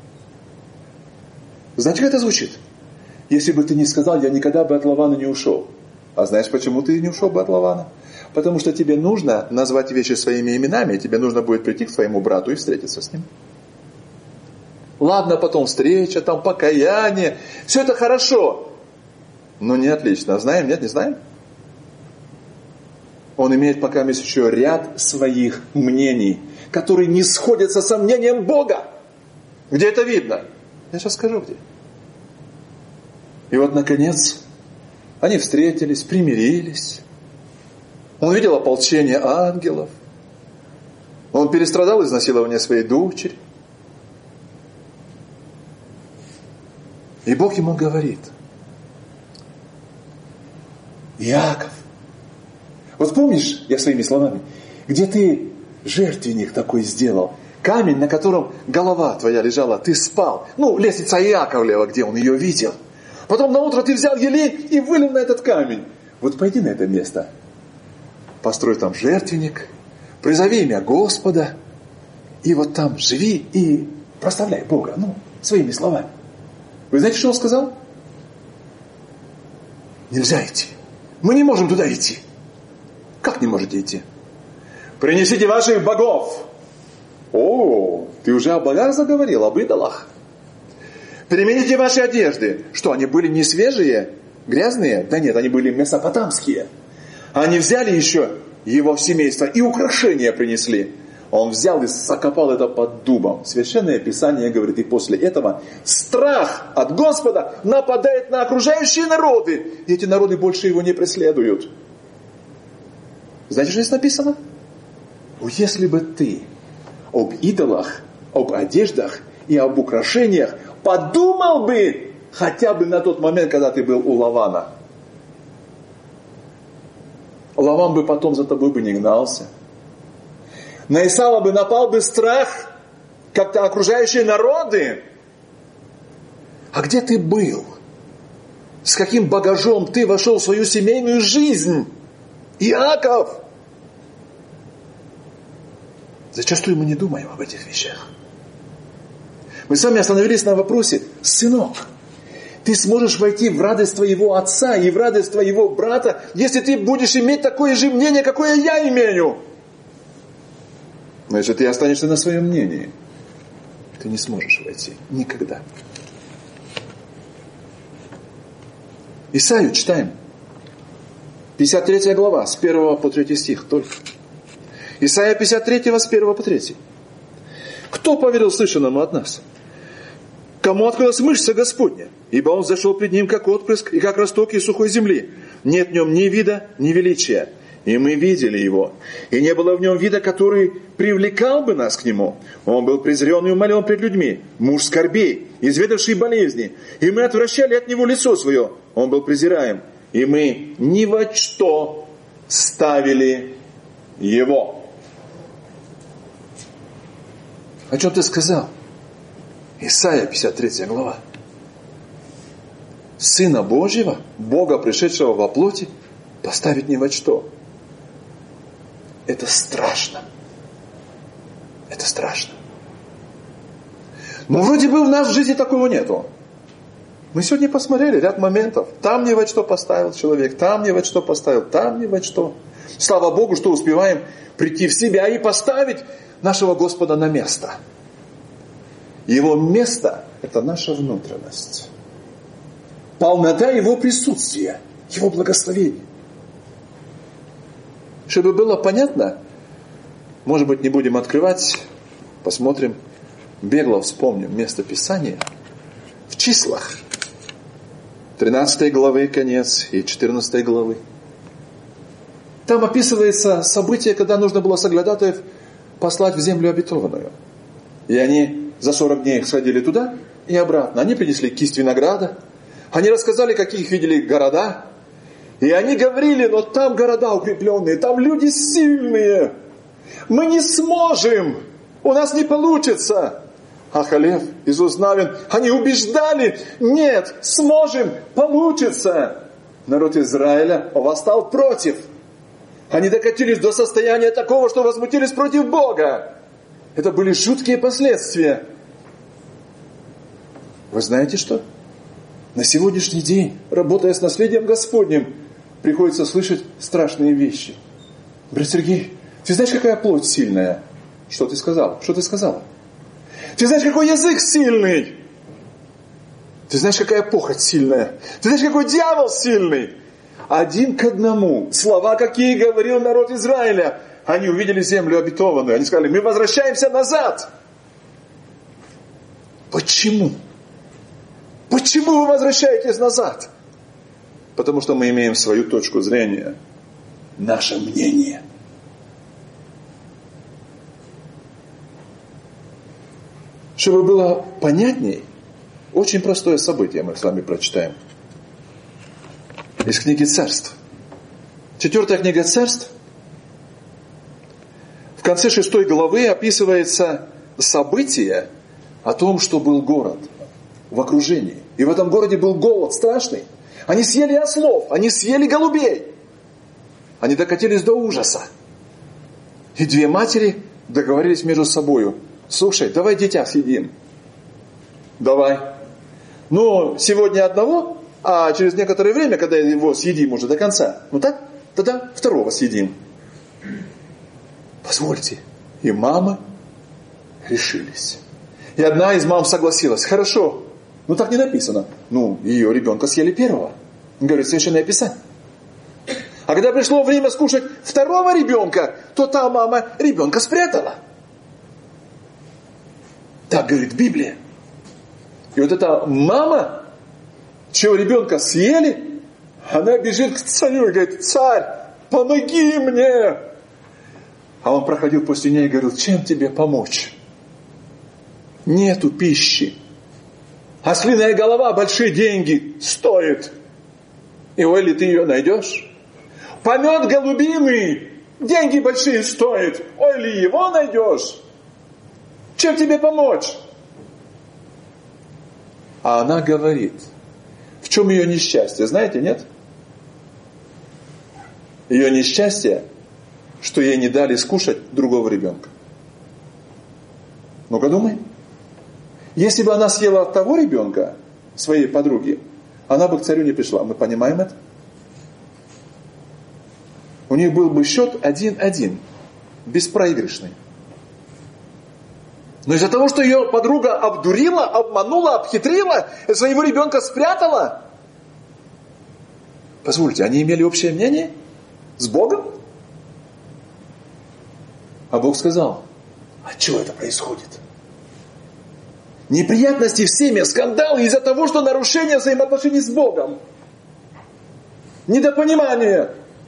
Знаете, как это звучит? Если бы ты не сказал, я никогда бы от Лавана не ушел. А знаешь, почему ты не ушел бы от Лавана? Потому что тебе нужно назвать вещи своими именами, и тебе нужно будет прийти к своему брату и встретиться с ним. Ладно, потом встреча, там покаяние. Все это хорошо. Но не отлично. Знаем, нет, не знаем? Он имеет пока еще ряд своих мнений, которые не сходятся со мнением Бога. Где это видно? Я сейчас скажу где. И вот, наконец, они встретились, примирились. Он видел ополчение ангелов. Он перестрадал изнасилование своей дочери. И Бог ему говорит: Иаков, вот помнишь, я своими словами, где ты жертвенник такой сделал, камень, на котором голова твоя лежала, ты спал. Ну, лестница Иаковлева, где он ее видел. Потом на утро ты взял елей и вылил на этот камень. Вот пойди на это место, построй там жертвенник, призови имя Господа, и вот там живи и прославляй Бога, ну, своими словами. Вы знаете, что он сказал? Нельзя идти. Мы не можем туда идти. Как не можете идти? Принесите ваших богов. О, ты уже о богах заговорил, об идолах. Перемените ваши одежды. Что, они были не свежие, грязные? Да нет, они были месопотамские. Они взяли еще его семейство и украшения принесли. Он взял и закопал это под дубом. Священное Писание говорит, и после этого страх от Господа нападает на окружающие народы. И эти народы больше его не преследуют. Знаете, что здесь написано? Если бы ты об идолах, об одеждах и об украшениях подумал бы хотя бы на тот момент, когда ты был у Лавана, Лаван бы потом за тобой бы не гнался. На Исава бы напал бы страх, как-то окружающие народы. А где ты был? С каким багажом ты вошел в свою семейную жизнь? Иаков! Зачастую мы не думаем об этих вещах. Мы с вами остановились на вопросе: сынок, ты сможешь войти в радость твоего отца и в радость твоего брата, если ты будешь иметь такое же мнение, какое я имею. Но если ты останешься на своем мнении, ты не сможешь войти. Никогда. Исаию читаем. пятьдесят третья глава, с первого по третий стих только. Исайя пятьдесят три, с первого по третий. Кто поверил слышанному от нас? Кому открылась мышца Господня? Ибо Он зашел пред Ним, как отпрыск, и как росток из сухой земли. Нет в Нем ни вида, ни величия. И мы видели Его. И не было в Нем вида, который привлекал бы нас к Нему. Он был презрен и умолен пред людьми. Муж скорбей, изведавший болезни. И мы отвращали от Него лицо свое. Он был презираем. И мы ни во что ставили Его. О чем ты сказал? Исайя пятьдесят третья глава. Сына Божьего, Бога, пришедшего во плоти, поставить ни во что. Это страшно. Это страшно. Но вроде бы в нас в жизни такого нету. Мы сегодня посмотрели ряд моментов. Там ни во что поставил человек, там ни во что поставил, там ни во что. Слава Богу, что успеваем прийти в себя и поставить нашего Господа на место. Его место – это наша внутренность. Полнота Его присутствия, Его благословения. Чтобы было понятно, может быть, не будем открывать, посмотрим, бегло вспомним место Писания в числах. тринадцатой главы конец и четырнадцатой главы. Там описывается событие, когда нужно было соглядатаев послать в землю обетованную. И они за сорок дней сходили туда и обратно. Они принесли кисть винограда. Они рассказали, какие их видели города. И они говорили: но там города укрепленные, там люди сильные. Мы не сможем, у нас не получится. А Халев, Иисус Навин, они убеждали: нет, сможем, получится. Народ Израиля восстал против. Они докатились до состояния такого, что возмутились против Бога. Это были жуткие последствия. Вы знаете что? На сегодняшний день, работая с наследием Господним, приходится слышать страшные вещи. Брат Сергей, ты знаешь, какая плоть сильная? Что ты сказал? Что ты сказала? Ты знаешь, какой язык сильный? Ты знаешь, какая похоть сильная? Ты знаешь, какой дьявол сильный? Один к одному. Слова, какие говорил народ Израиля. Они увидели землю обетованную. Они сказали: мы возвращаемся назад. Почему? Почему вы возвращаетесь назад? Потому что мы имеем свою точку зрения. Наше мнение. Чтобы было понятней, очень простое событие мы с вами прочитаем. Из книги Царств. Четвертая книга Царств. В конце шестой главы описывается событие о том, что был город в окружении. И в этом городе был голод страшный. Они съели ослов, они съели голубей. Они докатились до ужаса. И две матери договорились между собою: слушай, давай дитя съедим. Давай. Ну, сегодня одного, а через некоторое время, когда его съедим уже до конца, ну так, тогда второго съедим. Позвольте. И мамы решились. И одна из мам согласилась: хорошо. Ну так не написано. Ну, ее ребенка съели первого. Говорит Священное Писание. А когда пришло время скушать второго ребенка, то та мама ребенка спрятала. Так говорит Библия. И вот эта мама, чего ребенка съели, она бежит к царю и говорит: царь, помоги мне. А он проходил после нее и говорил: чем тебе помочь? Нету пищи. Ослиная голова большие деньги стоит. И ой ли ты ее найдешь? Помет голубиный деньги большие стоит. Ой ли его найдешь? Чем тебе помочь? А она говорит: в чем ее несчастье? Знаете, нет? Ее несчастье, что ей не дали скушать другого ребенка. Ну-ка думай. Если бы она съела от того ребенка, своей подруги, она бы к царю не пришла. Мы понимаем это? У них был бы счет один-один, беспроигрышный. Но из-за того, что ее подруга обдурила, обманула, обхитрила, своего ребенка спрятала. Позвольте, они имели общее мнение с Богом? А Бог сказал, а чего это происходит? Неприятности в семье, скандалы из-за того, что нарушение взаимоотношений с Богом. Недопонимание.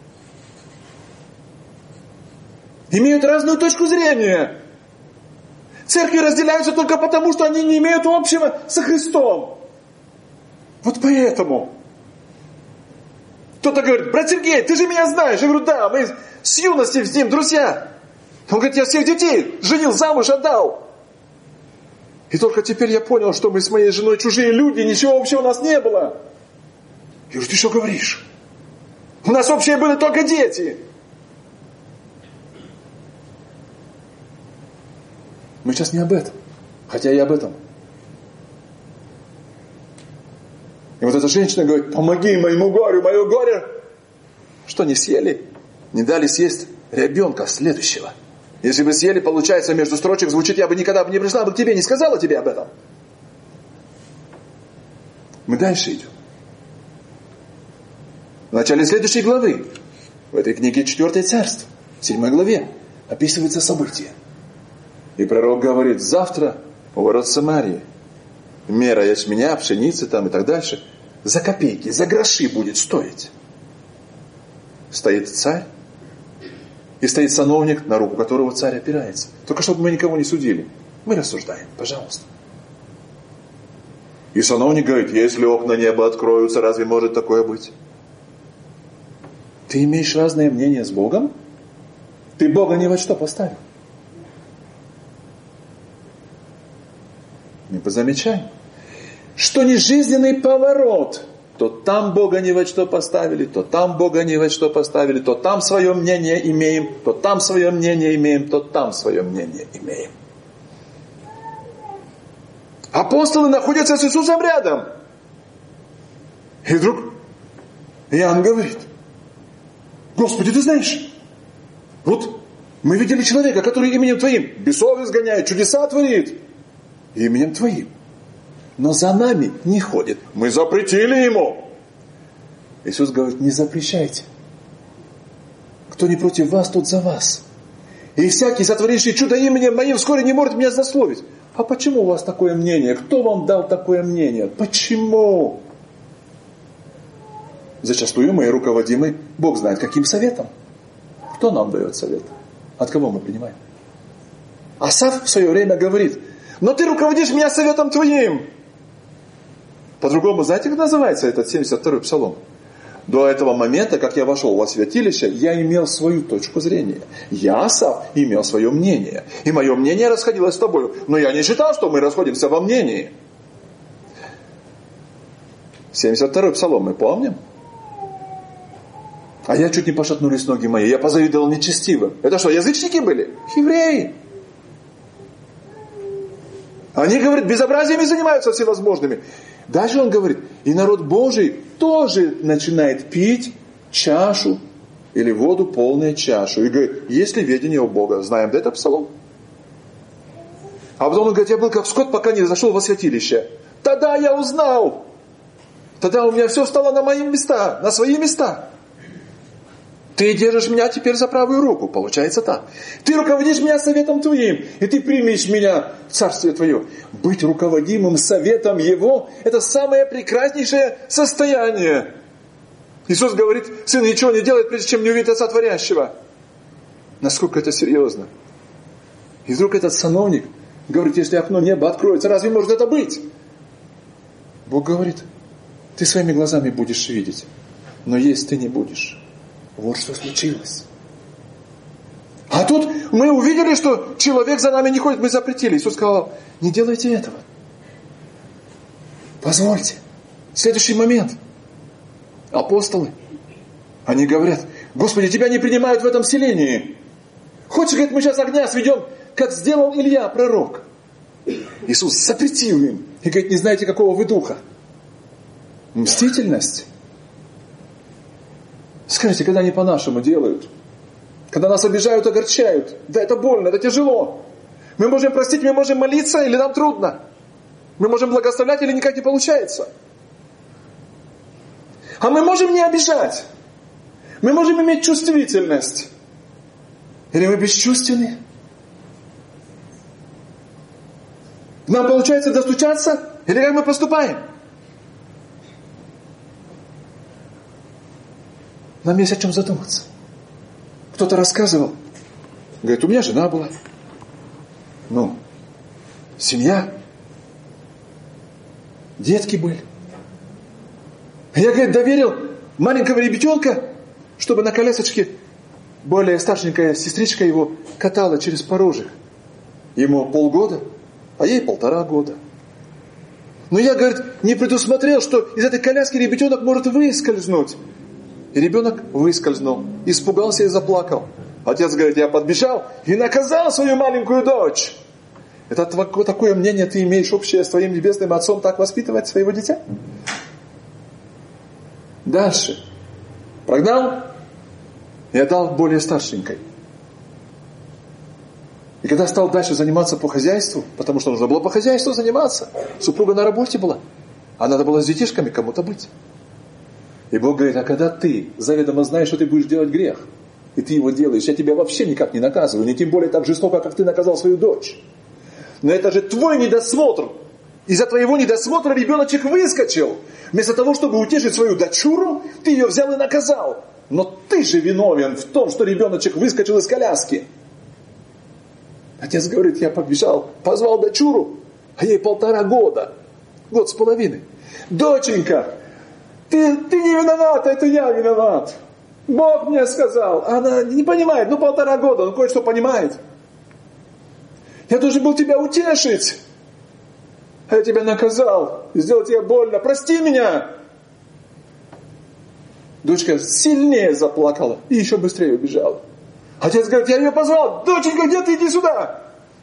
Имеют разную точку зрения. Церкви разделяются только потому, что они не имеют общего со Христом. Вот поэтому. Кто-то говорит, брат Сергей, ты же меня знаешь. Я говорю, да, мы с юности с ним друзья. Он говорит, я всех детей женил, замуж отдал. И только теперь я понял, что мы с моей женой чужие люди, ничего общего у нас не было. Я говорю, ты что говоришь? У нас общие были только дети. Мы сейчас не об этом, хотя и об этом. И вот эта женщина говорит, помоги моему горю, мое горе. Что, не съели? Не дали съесть ребенка следующего. Если бы съели, получается, между строчек звучит, я бы никогда бы не пришла бы к тебе, не сказала тебе об этом. Мы дальше идем. В начале следующей главы, в этой книге четвёртое царство, в седьмой главе, описывается событие. И пророк говорит, завтра у ворот Самарии мера ячменя, пшеницы там и так дальше, за копейки, за гроши будет стоить. Стоит царь, и стоит сановник, на руку которого царь опирается. Только чтобы мы никого не судили. Мы рассуждаем, пожалуйста. И сановник говорит, если окна неба откроются, разве может такое быть? Ты имеешь разное мнение с Богом? Ты Бога ни во что поставил. Мы позамечаем, что не жизненный поворот, то там Бога ни во что поставили, то там Бога ни во что поставили, то там свое мнение имеем, то там свое мнение имеем, то там свое мнение имеем. Апостолы находятся с Иисусом рядом. И вдруг Иоанн говорит, Господи, ты знаешь, вот мы видели человека, который именем Твоим бесов изгоняет, чудеса творит. Именем Твоим. Но за нами не ходит. Мы запретили ему. Иисус говорит, не запрещайте. Кто не против вас, тот за вас. И всякий, сотворивший чудо именем Моим, вскоре не может меня засловить. А почему у вас такое мнение? Кто вам дал такое мнение? Почему? Зачастую мы руководимы, Бог знает, каким советом. Кто нам дает совет? От кого мы принимаем? Асаф в свое время говорит, но ты руководишь меня советом Твоим. По-другому, знаете, как называется этот семьдесят второй псалом? До этого момента, как я вошел во святилище, я имел свою точку зрения. Я, Асаф, имел свое мнение. И мое мнение расходилось с тобой. Но я не считал, что мы расходимся во мнении. семьдесят второй псалом мы помним? А я чуть не пошатнулись ноги мои. Я позавидовал нечестивым. Это что, язычники были? Евреи. Они, говорят, безобразиями занимаются всевозможными. Дальше он говорит, и народ Божий тоже начинает пить чашу или воду, полную чашу. И говорит, есть ли ведение у Бога? Знаем, да это псалом? А потом он говорит, я был как скот, пока не зашел во святилище. Тогда я узнал. Тогда у меня все встало на мои места, на свои места. Ты держишь меня теперь за правую руку. Получается так. Ты руководишь меня советом Твоим. И ты примешь меня в Царствие Твое. Быть руководимым советом Его – это самое прекраснейшее состояние. Иисус говорит, Сын ничего не делает, прежде чем не увидит Отца Творящего. Насколько это серьезно. И вдруг этот сановник говорит, если окно неба откроется, разве может это быть? Бог говорит, ты своими глазами будешь видеть, но есть ты не будешь. Вот что случилось. А тут мы увидели, что человек за нами не ходит, мы запретили. Иисус сказал, не делайте этого. Позвольте. Следующий момент. Апостолы, они говорят, Господи, Тебя не принимают в этом селении. Хочешь, говорит, мы сейчас огня сведем, как сделал Илья, пророк. Иисус запретил им. И говорит, не знаете, какого вы духа? Мстительность. Скажите, когда они по-нашему делают? Когда нас обижают, огорчают. Да, это больно, это тяжело. Мы можем простить, мы можем молиться, или нам трудно. Мы можем благословлять, или никак не получается. А мы можем не обижать. Мы можем иметь чувствительность. Или мы бесчувственны? Нам получается достучаться? Или как мы поступаем? Нам есть о чем задуматься. Кто-то рассказывал. Говорит, у меня жена была. Ну, семья. Детки были. Я, говорит, доверил маленького ребятенка, чтобы на колясочке более старшенькая сестричка его катала через порожек. Ему полгода, а ей полтора года. Но я, говорит, не предусмотрел, что из этой коляски ребятенок может выскользнуть. И ребенок выскользнул, испугался и заплакал. Отец говорит, я подбежал и наказал свою маленькую дочь. Это такое мнение ты имеешь общее с твоим небесным отцом, так воспитывать своего дитя? Дальше. Прогнал и отдал более старшенькой. И когда стал дальше заниматься по хозяйству, потому что нужно было по хозяйству заниматься, супруга на работе была, а надо было с детишками кому-то быть. И Бог говорит, а когда ты заведомо знаешь, что ты будешь делать грех, и ты его делаешь, я тебя вообще никак не наказываю, не тем более так жестоко, как ты наказал свою дочь. Но это же твой недосмотр. Из-за твоего недосмотра ребеночек выскочил. Вместо того, чтобы утешить свою дочуру, ты ее взял и наказал. Но ты же виновен в том, что ребеночек выскочил из коляски. Отец говорит, я побежал, позвал дочуру, а ей полтора года. Год с половиной. Доченька, ты, ты не виновата, это я виноват. Бог мне сказал. Она не понимает, ну полтора года, ну кое-что понимает. Я должен был тебя утешить. А я тебя наказал. И сделал тебе больно. Прости меня. Дочка сильнее заплакала. И еще быстрее убежала. Отец говорит, я ее позвал. Доченька, где ты? Иди сюда.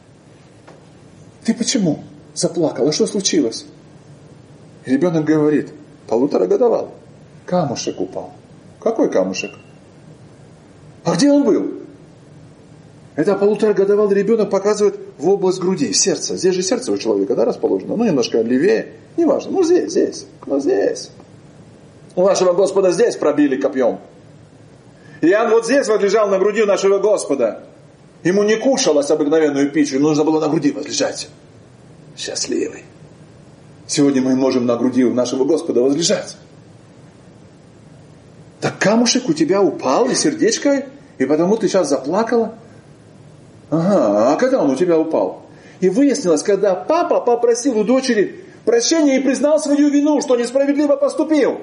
Ты почему заплакала? Что случилось? И ребенок говорит, полуторагодовалый. Камушек упал. Какой камушек? А где он был? Это полуторагодовалый ребенок показывает в область груди, сердца. Здесь же сердце у человека, да, расположено? Ну, немножко левее. Неважно. Ну, здесь, здесь. Ну, здесь. У нашего Господа здесь пробили копьем. Иоанн вот здесь возлежал на груди у нашего Господа. Ему не кушалось обыкновенную пищу, ему нужно было на груди возлежать. Счастливый. Сегодня мы можем на груди у нашего Господа возлежать. Так камушек у тебя упал, и сердечко, и потому ты сейчас заплакала. Ага, а когда он у тебя упал? И выяснилось, когда папа попросил у дочери прощения и признал свою вину, что несправедливо поступил.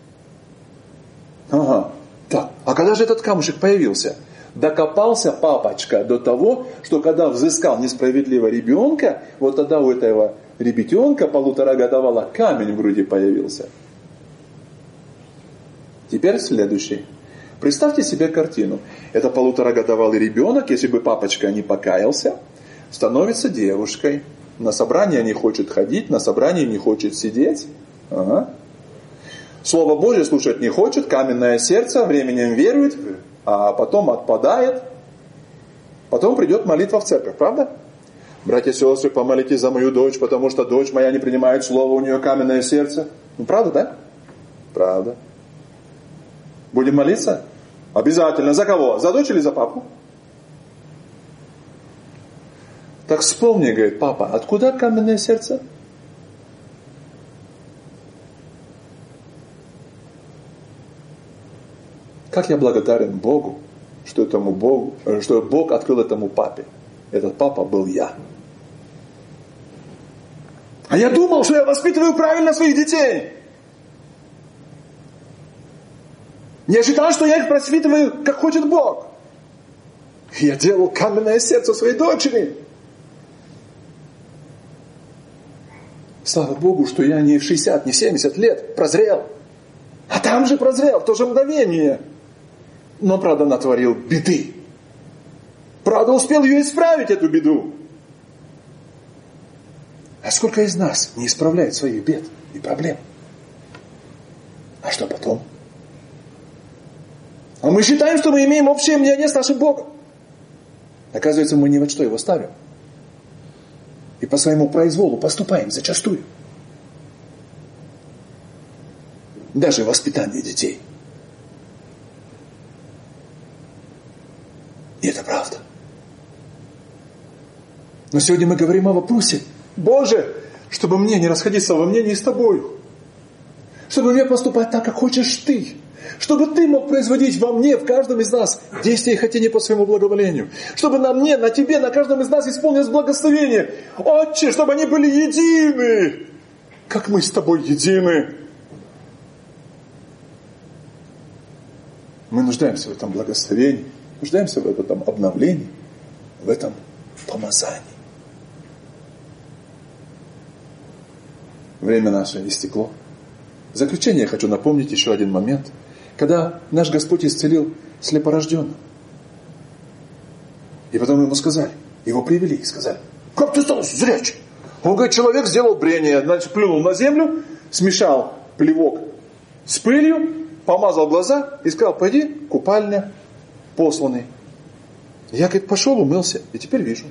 Ага, так, а когда же этот камушек появился? Докопался папочка до того, что когда взыскал несправедливо ребенка, вот тогда у этого ребятенка полуторагодовалого камень в груди появился. Теперь следующий. Представьте себе картину. Это полуторагодовалый ребенок, если бы папочка не покаялся, становится девушкой. На собрание не хочет ходить, на собрании не хочет сидеть. Ага. Слово Божье слушать не хочет, каменное сердце, временем верует, а потом отпадает. Потом придет молитва в церковь, правда? Братья и сестры, помолитесь за мою дочь, потому что дочь моя не принимает слово, у нее каменное сердце. Ну, правда, да? Правда. Будем молиться? Обязательно. За кого? За дочь или за папу? Так вспомни, говорит, папа, откуда каменное сердце? Как я благодарен Богу, что этому Богу, что Бог открыл этому папе. Этот папа был я. А я думал, что я воспитываю правильно своих детей. Я считал, что я их воспитываю, как хочет Бог. И я делал каменное сердце своей дочери. Слава Богу, что я не в шестьдесят, не в семьдесят лет прозрел. А там же прозрел, в то же мгновение. Но, правда, натворил беды. Правда, успел ее исправить, эту беду. сколько из нас не исправляет своих бед и проблем? А что потом? А мы считаем, что мы имеем общее мнение с нашим Богом. Оказывается, мы ни во что его ставим. И по своему произволу поступаем зачастую. Даже воспитание детей. И это правда. Но сегодня мы говорим о вопросе: Боже, чтобы мне не расходиться во мнении с Тобой. Чтобы мне поступать так, как хочешь Ты. Чтобы Ты мог производить во мне, в каждом из нас, действия и хотения по своему благоволению. Чтобы на мне, на Тебе, на каждом из нас исполнилось благословение. Отче, чтобы они были едины, как мы с Тобой едины. Мы нуждаемся в этом благословении, нуждаемся в этом обновлении, в этом помазании. Время наше истекло. В заключение я хочу напомнить еще один момент, когда наш Господь исцелил слепорожденного. И потом ему сказали, его привели и сказали: как ты стал зрячий? Он говорит, человек сделал брение, значит, плюнул на землю, смешал плевок с пылью, помазал глаза и сказал: пойди, купальня, посланный. Я, говорит, пошел, умылся, и теперь вижу.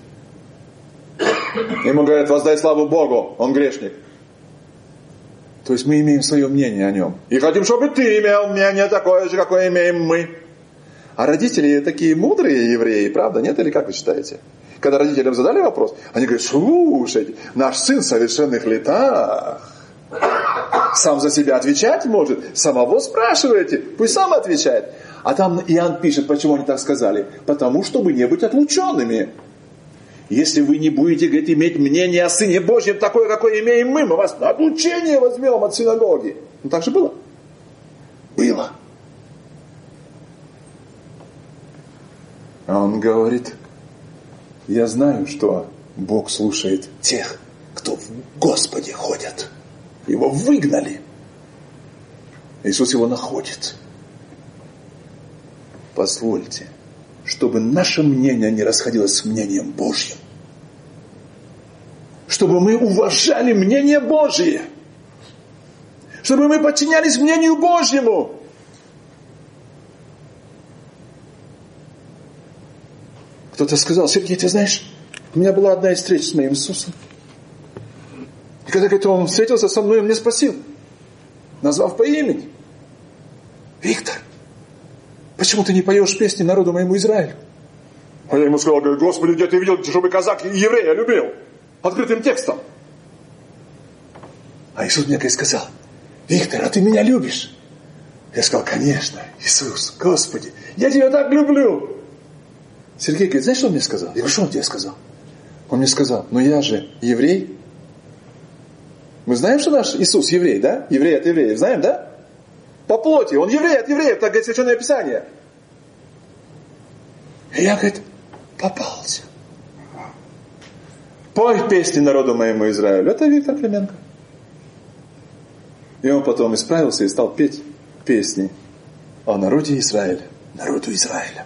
Ему говорят: воздай славу Богу, он грешник. То есть мы имеем свое мнение о нем. И хотим, чтобы ты имел мнение такое же, какое имеем мы. А родители такие мудрые евреи, правда, нет? Или как вы считаете? Когда родителям задали вопрос, они говорят: слушайте, наш сын в совершенных летах. Сам за себя отвечать может. Самого спрашиваете, пусть сам отвечает. А там Иоанн пишет, почему они так сказали. Потому, чтобы не быть отлученными. Если вы не будете, говорит, иметь мнение о Сыне Божьем такое, какое имеем мы, мы вас на отлучение возьмем от синагоги. Ну так же было? Было. А он говорит: я знаю, что Бог слушает тех, кто в Господе ходят. Его выгнали. Иисус его находит. Позвольте, чтобы наше мнение не расходилось с мнением Божьим. Чтобы мы уважали мнение Божье. Чтобы мы подчинялись мнению Божьему. Кто-то сказал: Сергей, ты знаешь, у меня была одна из встреч с моим Иисусом. И когда, говорит, он встретился со мной, он мне спросил, назвав по имени: Виктор, почему ты не поешь песни народу моему Израилю? А я ему сказал: Господи, где ты видел, чтобы казак еврея любил? Открытым текстом. А Иисус мне сказал: Виктор, а ты меня любишь? Я сказал: конечно, Иисус, Господи, я тебя так люблю. Сергей говорит: знаешь, что он мне сказал? Я говорю: что он тебе сказал? Он мне сказал: ну я же еврей. Мы знаем, что наш Иисус еврей, да? Еврей от евреев, знаем, да? По плоти, он еврей от евреев, так говорит Священное Писание. И я, говорит, попался. Пой песни народу моему Израилю. Это Виктор Клименко. И он потом исправился и стал петь песни о народе Израиля, народу Израиля.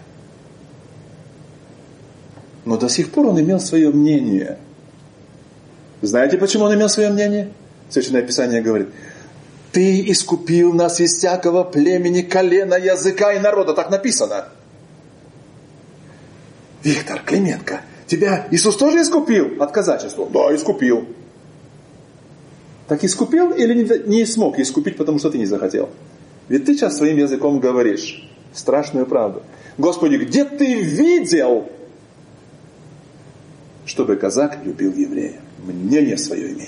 Но до сих пор он имел свое мнение. Знаете, почему он имел свое мнение? Священное Писание говорит: ты искупил нас из всякого племени, колена, языка и народа. Так написано. Виктор Клименко, тебя Иисус тоже искупил от казачества? Да, искупил. Так искупил или не смог искупить, потому что ты не захотел? Ведь ты сейчас своим языком говоришь страшную правду. Господи, где ты видел, чтобы казак любил еврея? Мнение свое имеешь.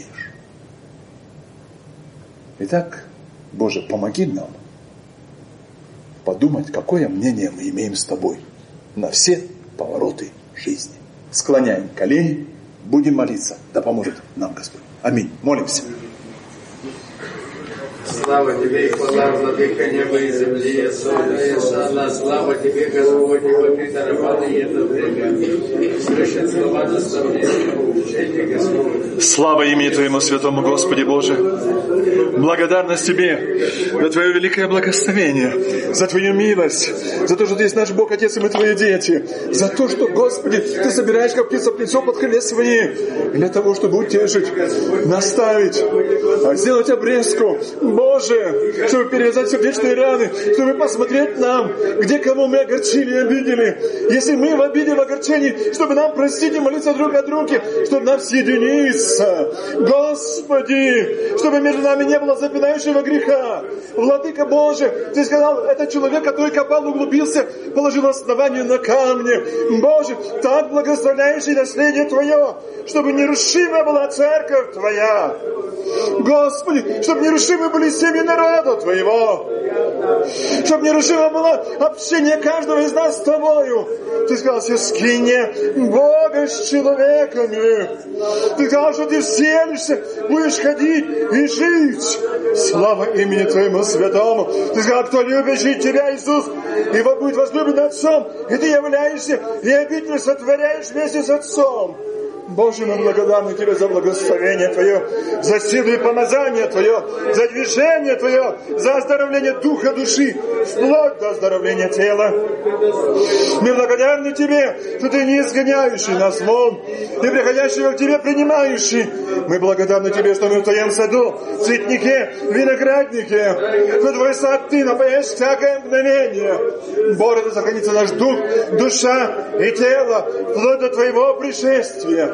Итак, Боже, помоги нам подумать, какое мнение мы имеем с Тобой на все повороты жизни. Склоняем колени, будем молиться. Да поможет нам Господь. Аминь. Молимся. Слава Тебе и хвала, владыка неба и земли, Иисуса, слава Тебе, Господь, ибо Ты даровал и это время. Слышать слова наставления, учения, Господь. Слава имени Твоему святому, Господи Боже. Благодарность Тебе за Твое великое благословение, за Твою милость, за то, что Ты есть наш Бог, Отец, и мы Твои дети, за то, что, Господи, Ты собираешь, как птица птенцов под крылья свои, для того, чтобы утешить, наставить, сделать обрезку, Боже, чтобы перевязать сердечные раны, чтобы посмотреть нам, где кого мы огорчили и обидели. Если мы в обиде, в огорчении, чтобы нам простить и молиться друг о друге, чтобы нам съединиться. Господи, чтобы между нами не было запинающего греха. Владыка Боже, Ты сказал, этот человек, который копал, углубился, положил основание на камне. Боже, так благословляющий наследие Твое, чтобы нерушима была церковь Твоя. Господи, чтобы нерушимы были семьи народа Твоего. Чтобы нерушимо было общение каждого из нас с Тобою. Ты сказал, скине Бога с человеками. Ты сказал, что Ты вселишься, будешь ходить и жить. Слава имени Твоему святому. Ты сказал, кто любящий Тебя, Иисус, его будет возлюблен Отцом. И Ты являешься и обитель сотворяешь вместе с Отцом. Боже, мы благодарны Тебе за благословение Твое, за силу и помазание Твое, за движение Твое, за оздоровление духа, души, вплоть до оздоровления тела. Мы благодарны Тебе, что Ты не изгоняющий нас вон, Ты приходящий к Тебе принимающий. Мы благодарны Тебе, что мы в Твоем саду, цветнике, винограднике, что Твой сад Ты напоишь всякое мгновение. Боже, да сохранится наш дух, душа и тело, вплоть до Твоего пришествия.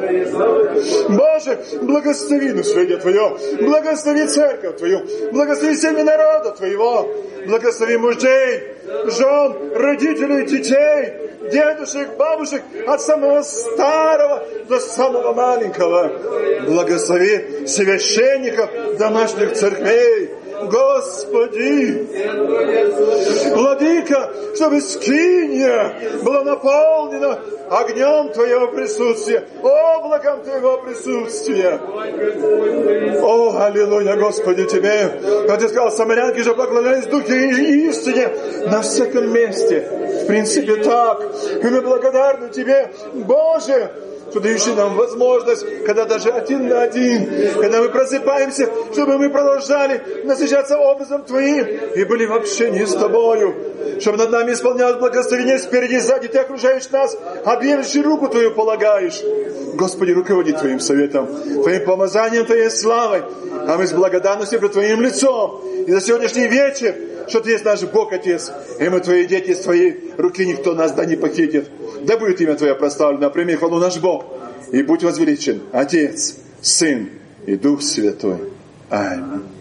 Боже, благослови наследие Твое, благослови церковь Твою, благослови семьи народа Твоего, благослови мужей, жен, родителей, детей, дедушек, бабушек, от самого старого до самого маленького. Благослови священников домашних церквей. Господи, Владыка, чтобы скиния была наполнена огнем Твоего присутствия, облаком Твоего присутствия. О, аллилуйя, Господи, Тебе. Как Ты сказал, самарянки же поклонялись Духе и истине на всяком месте. В принципе, так. И мы благодарны Тебе, Боже, что дающий нам возможность, когда даже один на один, когда мы просыпаемся, чтобы мы продолжали насыщаться образом Твоим и были в общении с Тобою, чтобы над нами исполнялось благословение спереди и сзади, Ты окружаешь нас, объемлющий руку Твою полагаешь. Господи, руководи Твоим советом, Твоим помазанием, Твоей славой, а мы с благодарностью пред Твоим лицом и за сегодняшний вечер, что Ты есть наш Бог, Отец, и мы Твои дети, из Твоей руки никто нас да не похитит. Да будет имя Твое прославлено, прими хвалу наш Бог, и будь возвеличен Отец, Сын и Дух Святой. Аминь.